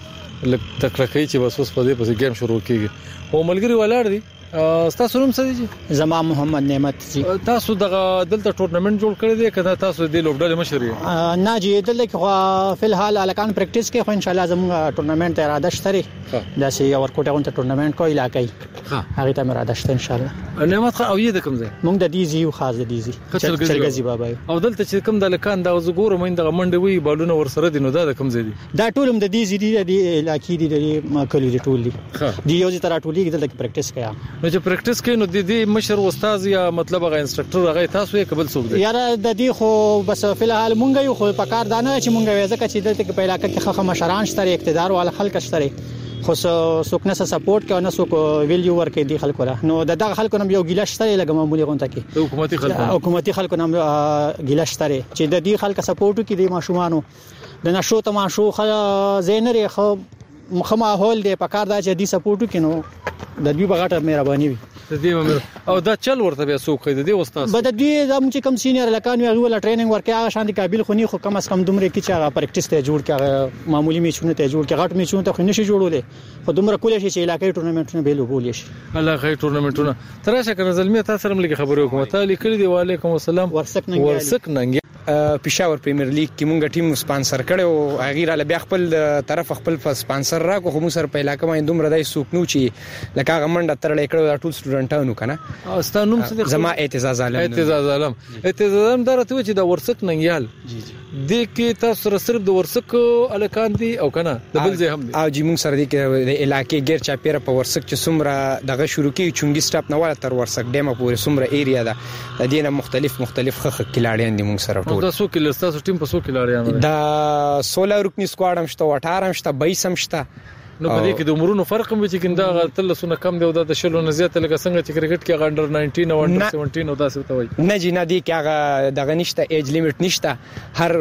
[SPEAKER 3] لک تکړه چې بس اوس په دې پسې گیم شروع کیږي او ملګری ولاړ دي تاسو نوم څه دي
[SPEAKER 17] زما محمد نعمت جی
[SPEAKER 3] تاسو دغه دلته ټورنمنت جوړ کړی دی کله تاسو د لوبډلې مشر
[SPEAKER 17] یې نه جی دلته خو فل حال الکان پریکټیس کې خو ان شاء الله زموږ ټورنمنت اراده شته دا سي اور کوټه غونډه ټورنمنت کوي علاقې ها هغه ته اراده شته ان شاء الله
[SPEAKER 3] نعمت خو او یې د کوم ځای
[SPEAKER 17] موږ د دې زیو خاص د دې زی چلګزي بابا
[SPEAKER 3] او دلته چې کوم د لکان دا زګور مې دغه منډه وی بالونه ور سره دي نو دا د کوم ځای دي
[SPEAKER 17] دا ټول هم د دې زی دي علاقې دي د ماکلي دي ټول دي دی یو ځای تر ټولې دلته پریکټیس کوي
[SPEAKER 3] نو چې پریکټیس کوي نو د دې مشر استاد یا مطلب هغه انسټرکټر هغه تاسو یې قبل څوک دی
[SPEAKER 17] یاره د دې خو بس فل حال مونږ یو خو په کار دانه چې مونږ وې ځکه چې دلته په علاقې کې خخه مشران شته اقتدار وال خلک شته خو څوک نه سپورټ کوي نه څوک ویلیو ورکړي دي خلکو را نو دغه خلکو نم یو ګیله شته لګم معمولی غونټه کې
[SPEAKER 3] حکومتي خلکو
[SPEAKER 17] حکومتي خلکو نم ګیله شته چې د دې خلک سپورټ کوي د ماشومانو د نشو تماشو زینری خو مخه ماحول دی په کار دا چې دې سپورټ کوي نو د دې بغاټه مهرباني وي
[SPEAKER 3] د دې او دا چل ورته بیا څوک دی د استاد
[SPEAKER 17] بد دې د چې کم سینیئر لکان وی غوړه ټریننګ ورکه هغه شان دي قابل خونی خو کم اس کم دومره کې چې هغه پریکټیس ته جوړ کړه معمولی میچونه ته جوړ کړه غټ میچونه ته خو نشي جوړولې خو دومره کولای شي چې علاقې ټورنمنټونه به لوبول شي
[SPEAKER 3] الله خیر ټورنمنټونه تراشه کنه زلمی تاسو سره ملګری خبرو کوم ته لیکل دی وعلیکم السلام
[SPEAKER 17] ورسک ننګ
[SPEAKER 3] ورسک ننګ
[SPEAKER 18] پېښور پریمیر لیګ کې مونږ ټیم سپانسر کړو هغه را بیا خپل طرف خپل سپانسر راکو خو موږ سره په علاقې باندې دومره دای سوق نو چې لکه هغه منډه ترلې کړو ټول سټوډنټانو کنه
[SPEAKER 3] او ستاسو نوم څه دی
[SPEAKER 18] زما اعتزاز عالم
[SPEAKER 3] اعتزاز عالم اعتزاز عالم درته چې د ورسک ننګیال
[SPEAKER 18] جی جی
[SPEAKER 3] د کې تاسو سره صرف د ورسک الکان دي او کنه د بل ځای هم دي
[SPEAKER 18] او جی مونږ سره دي کې د علاقې غیر چا پیره په ورسک چې څومره دغه شروع کی چونګي سټاپ نه والا تر ورسک ډیمه پورې څومره ایریا ده د دینه مختلف مختلف خخ کلاړیان دي مونږ سره ټول
[SPEAKER 3] تاسو کې لستا ټیم په څو کې لاړیان
[SPEAKER 18] دا سولہ رکنی سکواډ هم شته اٹھارہ هم شته بائیس هم شته
[SPEAKER 3] نو په دې کې د عمرونو فرق هم چې کنده غلطل سونه کم دی او د شلو نه زیات لکه څنګه چې کرکټ کې غانډر ناینټین او انډر سیونټین او داسې ته وایي
[SPEAKER 18] نه جی نه دی کې هغه دغه نشته ایج لیمټ نشته هر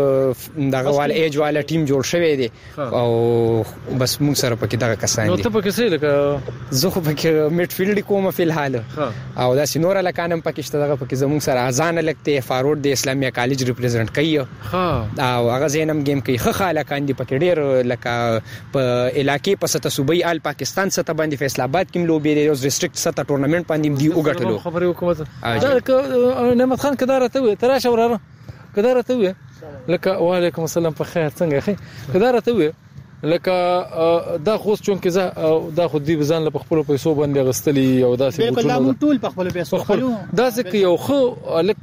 [SPEAKER 18] دغه وال ایج والا ټیم جوړ شوی دی او بس موږ سره پکې دغه کسان دي
[SPEAKER 3] نو ته پکې څه لکه
[SPEAKER 18] زه خو پکې میډ فیلډ کوم په الحال او دا سينور لکانم پکې شته دغه پکې زموږ سره اذان لګته فارورډ د اسلامي کالج ریپرزینټ کوي ها او هغه زینم گیم کوي خه خاله کاندي پکې ډیر لکه په علاقې په صوبای آل پاکستان سره باندې فیصل آباد کې لوبي دی او ډیسټریکټ سره ټورنمنت باندې دی وګټلو
[SPEAKER 3] خبرې وکړه دا نعمت خان کدارته وي تراشه وراره کدارته وي لکه وعلیکم السلام په خیر څنګه اخی کدارته وي لکه دا خو چون کې زه دا خو دی بزان له خپل پیسو باندې غستلی او دا
[SPEAKER 17] څه بالکل ټول په خپل پیسو خپل
[SPEAKER 3] دا څه یو خو الک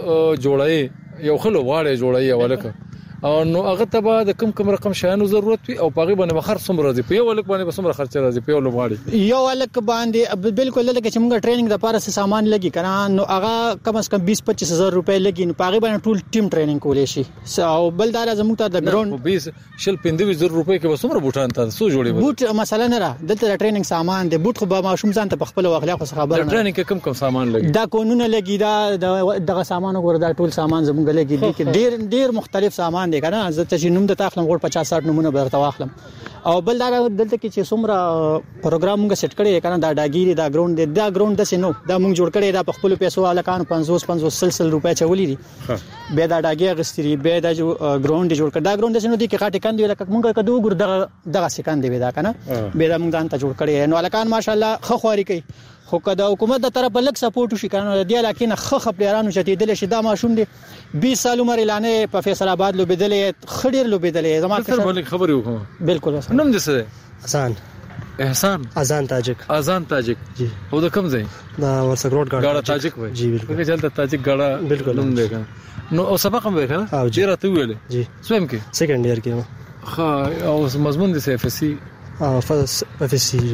[SPEAKER 3] جوړای یو خلو واړې جوړای ولکه او نو هغه ته به د کم کم رقم شایانو ضرورت وي او پاغي باندې بخر سم راځي په یو لک باندې به سم خرچ راځي په یو لوغاړي
[SPEAKER 17] یو لک باندې بالکل لکه چې موږ ټریننګ د پاره سامان لګي کنه نو هغه کم از کم بیس پچیس هزار روپے لګي نو پاغي باندې ټول ټیم ټریننګ کولې شي او بل دا زموږ ته د ګراوند
[SPEAKER 3] بیس شل پنځه زره روپے کې به سم بوټان ته سو جوړي
[SPEAKER 17] بوټ مثلا نه را دلته ټریننګ سامان دی بوټ خو به ماشوم ځان ته په خپل واخلیا خو خبره
[SPEAKER 3] نه ټریننګ کې کم کم سامان لګي
[SPEAKER 17] دا قانون لګي دا دغه سامان وګوره دا ټول سامان زموږ لګي دي کې ډیر ډیر مختلف سامان روان دي کنه زه ته نوم د تاخلم غوړ پچاس ساټ نمونه برته واخلم او بل دا دلته کې چې څومره پروګرام موږ سیټ کړی کنه دا ډاګيري دا ګراوند دی دا ګراوند د سينو دا موږ جوړ کړی دا په خپل پیسو الکان پنځوس پنځوس سلسل روپیا چولې دي به دا ډاګي غستري به دا ګراوند جوړ کړ دا ګراوند د سينو دی کې کاټي کاندي لکه موږ کدو ګور دغه دغه سکند دی دا کنه به دا موږ ځان ته جوړ کړی نو الکان ماشاءالله خو خوري کوي خو کدا حکومت د طرف لک سپورټ شي کنه دی لکه نه خخ پلیرانو چې دل شي دا ماشوم دی بیس سال عمر اعلان په فیصل آباد لو بدلې خډیر لو بدلې زما
[SPEAKER 3] څه خبرې وکم
[SPEAKER 17] بالکل
[SPEAKER 3] نوم دې څه
[SPEAKER 19] احسان
[SPEAKER 3] احسان
[SPEAKER 19] اذان تاجک
[SPEAKER 3] اذان تاجک
[SPEAKER 19] جی
[SPEAKER 3] او د کوم ځای
[SPEAKER 19] دا ورسک روډ
[SPEAKER 3] غاړه تاجک وای
[SPEAKER 19] جی بالکل
[SPEAKER 3] کې چلته تاجک غاړه
[SPEAKER 19] بالکل
[SPEAKER 3] نوم دی نو او سبق هم وکړه
[SPEAKER 19] او
[SPEAKER 3] جی راته ویل
[SPEAKER 19] جی
[SPEAKER 3] سویم کې
[SPEAKER 19] سیکنډ ایئر کې
[SPEAKER 3] ها او مضمون دي اف اس سی
[SPEAKER 19] اه فاس اف اس سی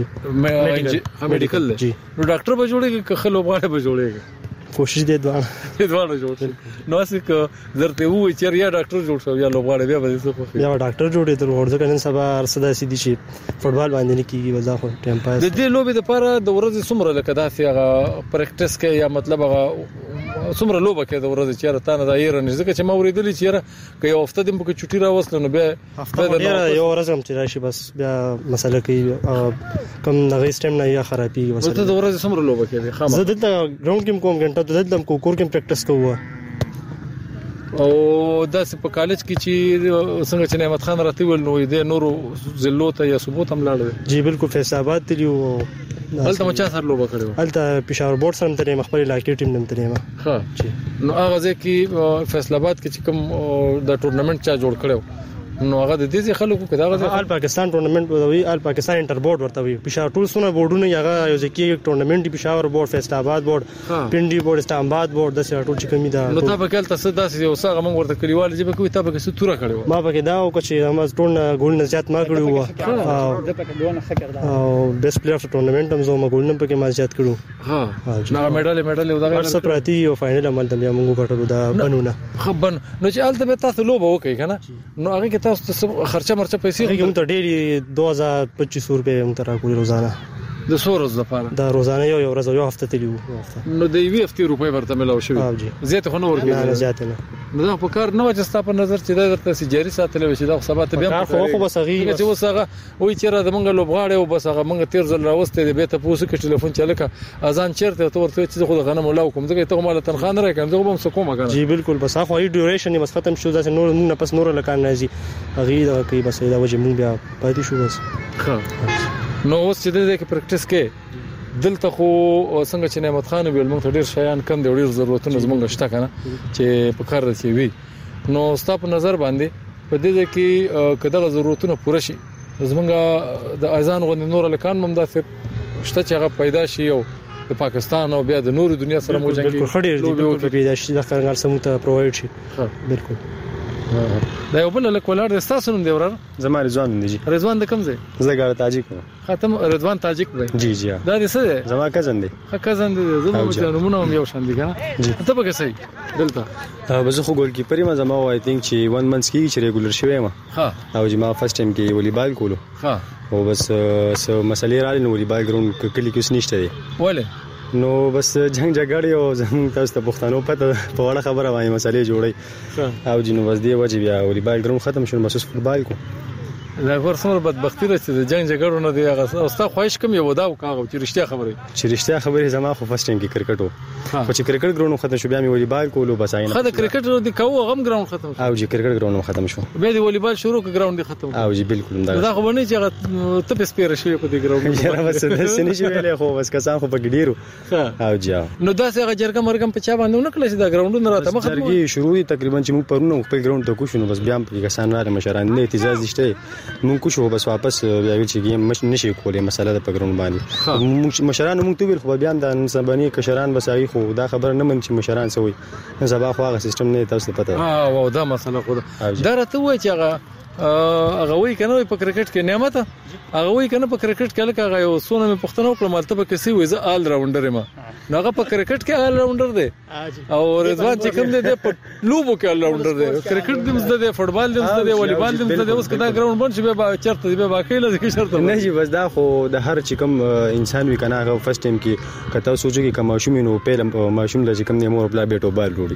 [SPEAKER 3] میډیکل جی نو ډاکټر به جوړيږي که خلک غواړي به جوړيږي
[SPEAKER 19] کوشش دې دوه
[SPEAKER 3] دې دوه جوړ نو اسې ک درته وای چې یا ډاکټر جوړ شو یا لوغواړي بیا به څه خو
[SPEAKER 19] یا ډاکټر جوړې تر ورځ کنن سبا ارسدا سيدي شي فوټبال باندې نه کیږي وځه خو ټایم پاس
[SPEAKER 3] د دې لوبې لپاره د ورځې څومره لکه داسې هغه پریکټیس کې یا مطلب هغه څومره لوبه کې د ورځې چیرې تا نه دا یې نه ځکه چې ما ورېدلې چیرې که یو هفته دې په چټي راوستل نو بیا
[SPEAKER 19] هفته یو ورځ هم چې راشي بس بیا مسله کوي کم نغې سټیم نه یا خرابي
[SPEAKER 3] وسه ته د ورځې څومره لوبه کې خامہ
[SPEAKER 19] زه دلته ګراوند کې کوم غنټه دلته کو کور کې پریکټیس کوو
[SPEAKER 3] او داسې په کالج کې چې څنګه چې نعمت خان راته ویل نو دې نورو زلو ته یا ثبوت هم لاړ
[SPEAKER 19] جی بالکل فیصل آباد تلیو
[SPEAKER 3] هلته مچا سره لوبه کړو
[SPEAKER 19] هلته پېښور بورډ سره ترې مخبري علاقې ټیم نن ترې
[SPEAKER 3] ها جی نو هغه ځکه فیصل آباد کې چې کوم د ټورنمنت چا جوړ کړو نو هغه د دې خلکو کې دا
[SPEAKER 19] آل پاکستان ټورنمنت وي آل پاکستان انټر بورډ ورته وي پېښور ټول سونه بورډونه هغه یو ځکه ټورنمنت پېښور بورډ فیصل آباد بورډ پنډي بورډ اسلام آباد بورډ د سره ټول چې کمی دا
[SPEAKER 3] نو تاسو کې تاسو داسې یو څنګه موږ ورته کلیوال چې به کوي تاسو کې څه توره کړو
[SPEAKER 19] ما پکې دا او چې هم ټول ګول نه زیات ما کړو او بیسټ پلیئر فور ټورنمنت هم زه ما ګول نه پکې ما زیات کړو
[SPEAKER 3] ها نو میډال میډال دا
[SPEAKER 19] څه پراتی او فائنل عمل ته موږ کټو دا بنونه
[SPEAKER 3] خبن نو چې الته به تاسو لوبه وکړئ کنه نو هغه کې تاسو خرچه مرچه پیسې
[SPEAKER 19] کوم ته ډېری دو هزار پچیس سو روپے هم تر کولی روزانه
[SPEAKER 3] د سورز لپاره
[SPEAKER 19] دا روزانه یو یو ورځ یو هفته تلیو
[SPEAKER 3] نو د یوې هفتې روپۍ ورته ملاو شوی
[SPEAKER 19] او جی
[SPEAKER 3] زیات خو نه ورکړي
[SPEAKER 19] نه زیات نه
[SPEAKER 3] نو دا په کار نه وځه ستاسو په نظر چې دا درته سي جاري ساتل وي چې دا خو سبا ته بیا
[SPEAKER 19] خو خو بس هغه
[SPEAKER 3] چې وسغه وای چې را د منګ لوبغاړي او بس هغه منګ تیر ځل راوسته دی به ته پوسه کې ټلیفون چلکه اذان چیرته ته ورته چې خو غنم ولاو کوم ځکه ته مال تنخواه نه راکم زه به سکوم کنه
[SPEAKER 19] جی بالکل بس خو ای ډیوریشن بس ختم شو دا نور نه پس نور لکان نه زی هغه دا کوي بس دا وجه مونږ بیا پاتې شو بس
[SPEAKER 3] نو اوس چې دې کې پریکټیس کې دلته خو څنګه چې نعمت خان ویل موږ ته ډیر شیان کم دي ډیر ضرورتونه زمونږ شته کنه چې په کار رسي وي نو ستاسو په نظر باندې په دې کې کداغه ضرورتونه پوره شي زمونږ د اذان غو نور لکان هم داسې شته چې هغه پیدا شي او د پاکستان او بیا د نورو دنیا سره موجنګي
[SPEAKER 19] بالکل خډیر دي بالکل پیدا شي د خلک سمو ته پرووايډ شي بالکل
[SPEAKER 3] دا یو بل لک ولر تاسو نوم دی ورر
[SPEAKER 20] زما رضوان دی
[SPEAKER 3] رضوان د کوم ځای
[SPEAKER 20] زه ګار تاجک
[SPEAKER 3] ختم رضوان تاجک دی
[SPEAKER 20] جی جی
[SPEAKER 3] دا دې څه
[SPEAKER 20] زما کزن دی
[SPEAKER 3] ها کزن دی زما په نومونه هم یو شان دي کنه ته به څه دلته
[SPEAKER 20] به زه خو ګول کیپر ما زما وای تھنک چې ون منث کې چې ریګولر شوی ما
[SPEAKER 3] ها
[SPEAKER 20] او چې ما فرست ټایم کې والیبال کولو
[SPEAKER 3] ها
[SPEAKER 20] او بس سو مسلې را لنو والیبال ګراوند کلی کې نشته دی
[SPEAKER 3] ولې
[SPEAKER 20] نو بس جنگ جګړې او زموږ تاسو ته پښتنو پته په وړه خبره وایي مسلې جوړي او جنو بس دی وجه بیا والیبال ګراوند ختم شو بس فوټبال کو
[SPEAKER 3] دا ورسره بدبختی راځي د جنگ جګړو نه دی هغه او ستا خواهش کوم یو دا کاغه چې رښتیا خبره
[SPEAKER 20] چې رښتیا خبره زما خو فرست ټایم کې کرکټ وو خو چې کرکټ ګراوند ختم شو بیا مې والیبال کولو بس آینه
[SPEAKER 3] خدای کرکټ دی کوو غم ګراوند ختم
[SPEAKER 20] شو او چې کرکټ ګراوند ختم شو
[SPEAKER 3] بیا دی والیبال شروع ک ګراوند ختم
[SPEAKER 20] او جی بالکل
[SPEAKER 3] دا خو باندې چې ته په سپیره شوی په دې ګراوند
[SPEAKER 20] یاره بس د سنې شوی خو بس کسان خو په ګډیرو او جی
[SPEAKER 3] نو دا څنګه جرګه مرګم په چا باندې نه کړل چې دا ګراوند نه راته مخه
[SPEAKER 20] جرګي شروع دي تقریبا چې موږ پرونه خپل ګراوند ته کوشو نو بس بیا په کسان را مشران نه اعتراض دي موږ کوشو بس واپس بیا چې گیم مش نشي کولای مسله د پګرون باندې مشران موږ ته ویل خو بیا د انساني کشران بسایي خو دا خبر نه من چې مشران سوي زبا خو هغه سیستم نه تاسو ته پته
[SPEAKER 3] ها او دا مسله خو دا راته وای چې هغه هغه وای کنه په کرکټ کې نعمت هغه وای کنه په کرکټ کې لکه هغه یو سونه مې پښتنو کړم ملته کې سی وای ز آل راونډر ما هغه په کرکټ کې آل راونډر دی او رضوان چې کوم دی په لوبو کې آل راونډر دی کرکټ دې مزده دی فوټبال دې مزده دی والیبال دې مزده دی اوس کدا ګراوند باندې به با چرته دی به باقی لږ کې شرط
[SPEAKER 20] نه جی بس دا خو د هر چې کوم انسان وی کنه هغه فرست ټایم کې کته سوچو کې کما شومینو پیل ماشوم لږ کم نه مور بلا بیٹو بال وروړي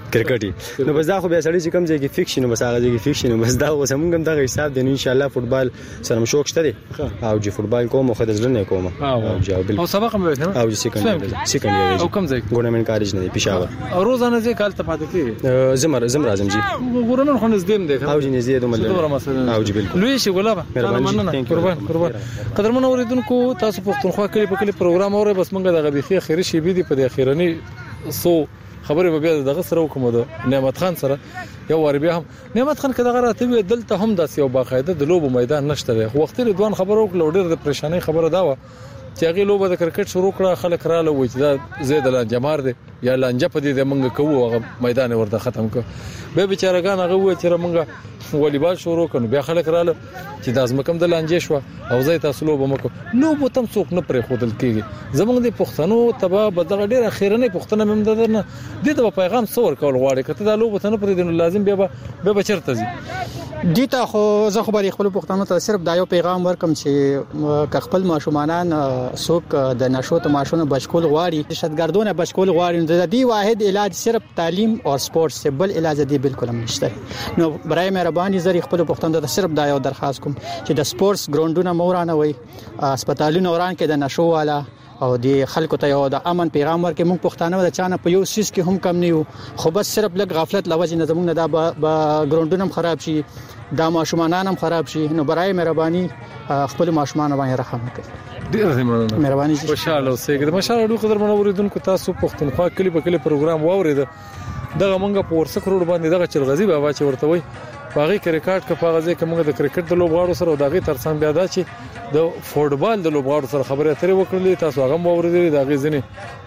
[SPEAKER 20] کرکټ نو بس دا خو به سړی چې کوم ځای کې فکشن نو بس هغه ځای کې فکشن نو بس دا اوس موږ هم دغه حساب دی ان شاء الله فوتبال سره شوق شته او چې فوتبال کوم خو د ځل نه کوم
[SPEAKER 3] او جواب او سبق هم وکړم
[SPEAKER 20] او سیکنډ سیکنډ
[SPEAKER 3] او کوم ځای
[SPEAKER 20] ګورنمنت کالج نه پېښور
[SPEAKER 3] او روزانه ځای کال ته پاتې کیږي
[SPEAKER 20] زمر زمر اعظم جی
[SPEAKER 3] ګورنمنت خو نږدې دی
[SPEAKER 20] او جی نږدې دومره او جی بالکل
[SPEAKER 3] لوی شي ګلابه مننه قربان قربان قدرمن اوریدونکو تاسو پښتونخوا کلی په کلی پروګرام اورئ بس موږ دغه بيخي اخیری شی بي دي په اخیرنی سو خبره به بیا دغه سره وکم د نعمت خان سره یو ور بیا هم نعمت خان کداغه راته دلته هم داسې یو باقاعده د لوب میدان نشته خو وخت رضوان خبرو وکړه ډېر د پریشانۍ خبره دا و چې هغه لوبه د کرکټ شروع کړه خلک رااله و چې دا زید لانجمار دی یا لانجه په دې د منګه کوو هغه میدان ورته ختم کړ به بیچارهګان هغه و چې منګه والیبال شروع کړو بیا خلک رااله چې د ازمکم د لانجې شو او زې تاسو لوبه مکو لوبه تم څوک نه پرې خودل کیږي زمونږ د پښتنو تبا بدغه ډیره خیرنه پښتنه مم ددنه د پیغام څور کول غواړي کته د لوبه ته نه پرې دین لازم بیا به بچرته زی
[SPEAKER 17] دیتا خو زه خو بری خپل پښتنو ته صرف دا یو پیغام ورکم چې خپل ماشومان څوک د نشو ته ماشونه بچکول غواړي دهشتګردونه بچکول غواړي د دې واحد علاج صرف تعلیم او سپورت سے بل علاج دی بالکل هم نشته نو برای مهرباني زری خپل پښتنو ته صرف دا یو درخواست کوم چې د سپورتس ګراوندونه مورانه وي هسپتالونه وران کې د نشو والا او د خلکو ته یو د امن پیغام ورکې موږ پښتانه د چانه په یو سیس کې هم کم نه یو خو بس صرف لږ غفلت لوجه نه زموږ نه دا ګراوندونه هم خراب شي دا ماشومان هم خراب شي نو برای مهرباني خپل ماشومان باندې رحم وکړئ
[SPEAKER 3] ډیر مننه
[SPEAKER 17] مهرباني
[SPEAKER 3] خوشاله اوسئ د مشال ډو قدر منوریدونکو تاسو پښتونخوا کلی په کلی پروګرام واورید دغه مونږه په ورسک روډ باندې دغه چلغزي بابا چې ورته وي باغی کرکټ کې پاغازه کې موږ د کرکټ د لوبغاړو سره دغه ترڅنګ بیا دا چې د فوټبال د لوبغاړو سره خبرې اترې وکړلې تاسو هغه موریدلې دغه ځنی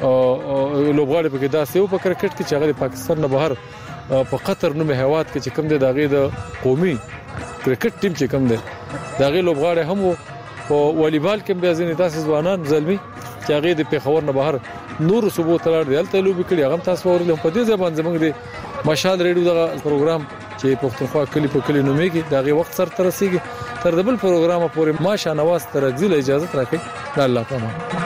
[SPEAKER 3] لوبغاړي په کې داسې یو په کرکټ کې چې هغه پاکستان نه بهر په قطر نوم هواد کې چې کوم دی دغه د قومي کرکټ ټیم چې کوم دی دغه لوبغاړي هم او والیبال کې بیا ځنی تاسو ځوانان زلمی چې هغه د پیښور نه بهر نور صوبو تلار دی هلته لوبي کړی هغه تاسو ورلم په دې ځبان زموږ د مشال ریډیو دغه پروګرام چې پښتونخوا کلی په کلی نومېږي دغه وخت سره تر رسیدي تر دبل پروګرام پورې ماشا نواز تر غزل اجازه راکړي الله پامان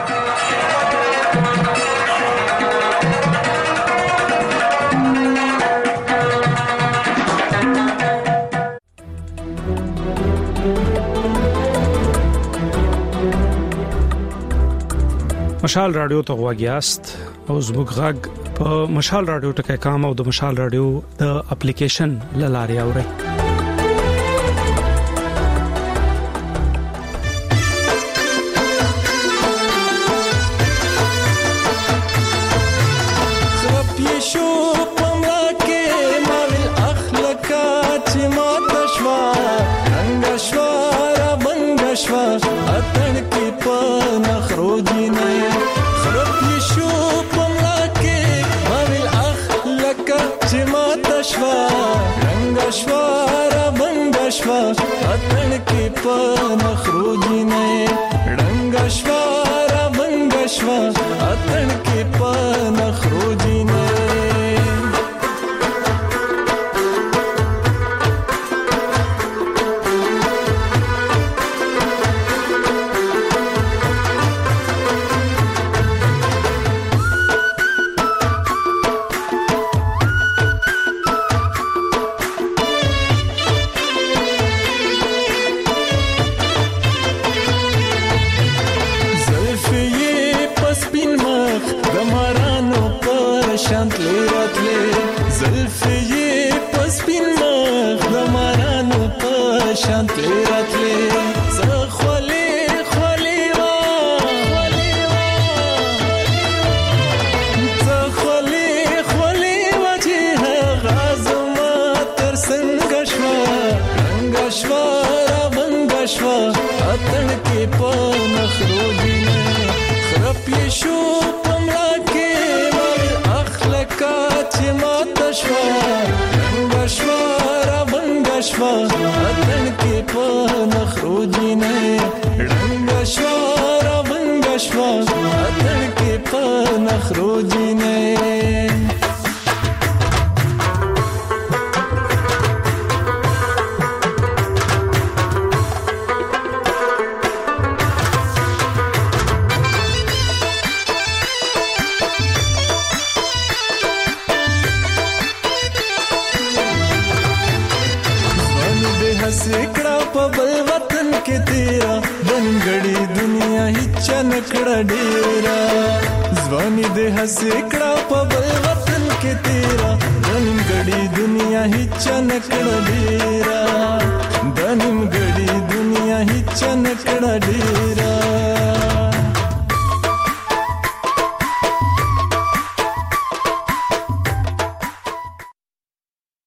[SPEAKER 9] مشال رادیو ته غواګیاست او زموږ غږ په مشال رادیو ټکي کام او د مشال رادیو د اپلیکیشن لاري اوري
[SPEAKER 8] شوارا بنگا شوار اتن کی پان خروجی نئے رنگا شوارا بنگا شوار اتن کی پان خروجی نئے کړه په بل وطن کې تیرا دنګړي دنیا هیڅ نکړه ډیرا ځواني دې هسې کړه په بل وطن کې تیرا دنګړي دنیا هیڅ نکړه ډیرا دنګړي دنیا هیڅ نکړه ډیرا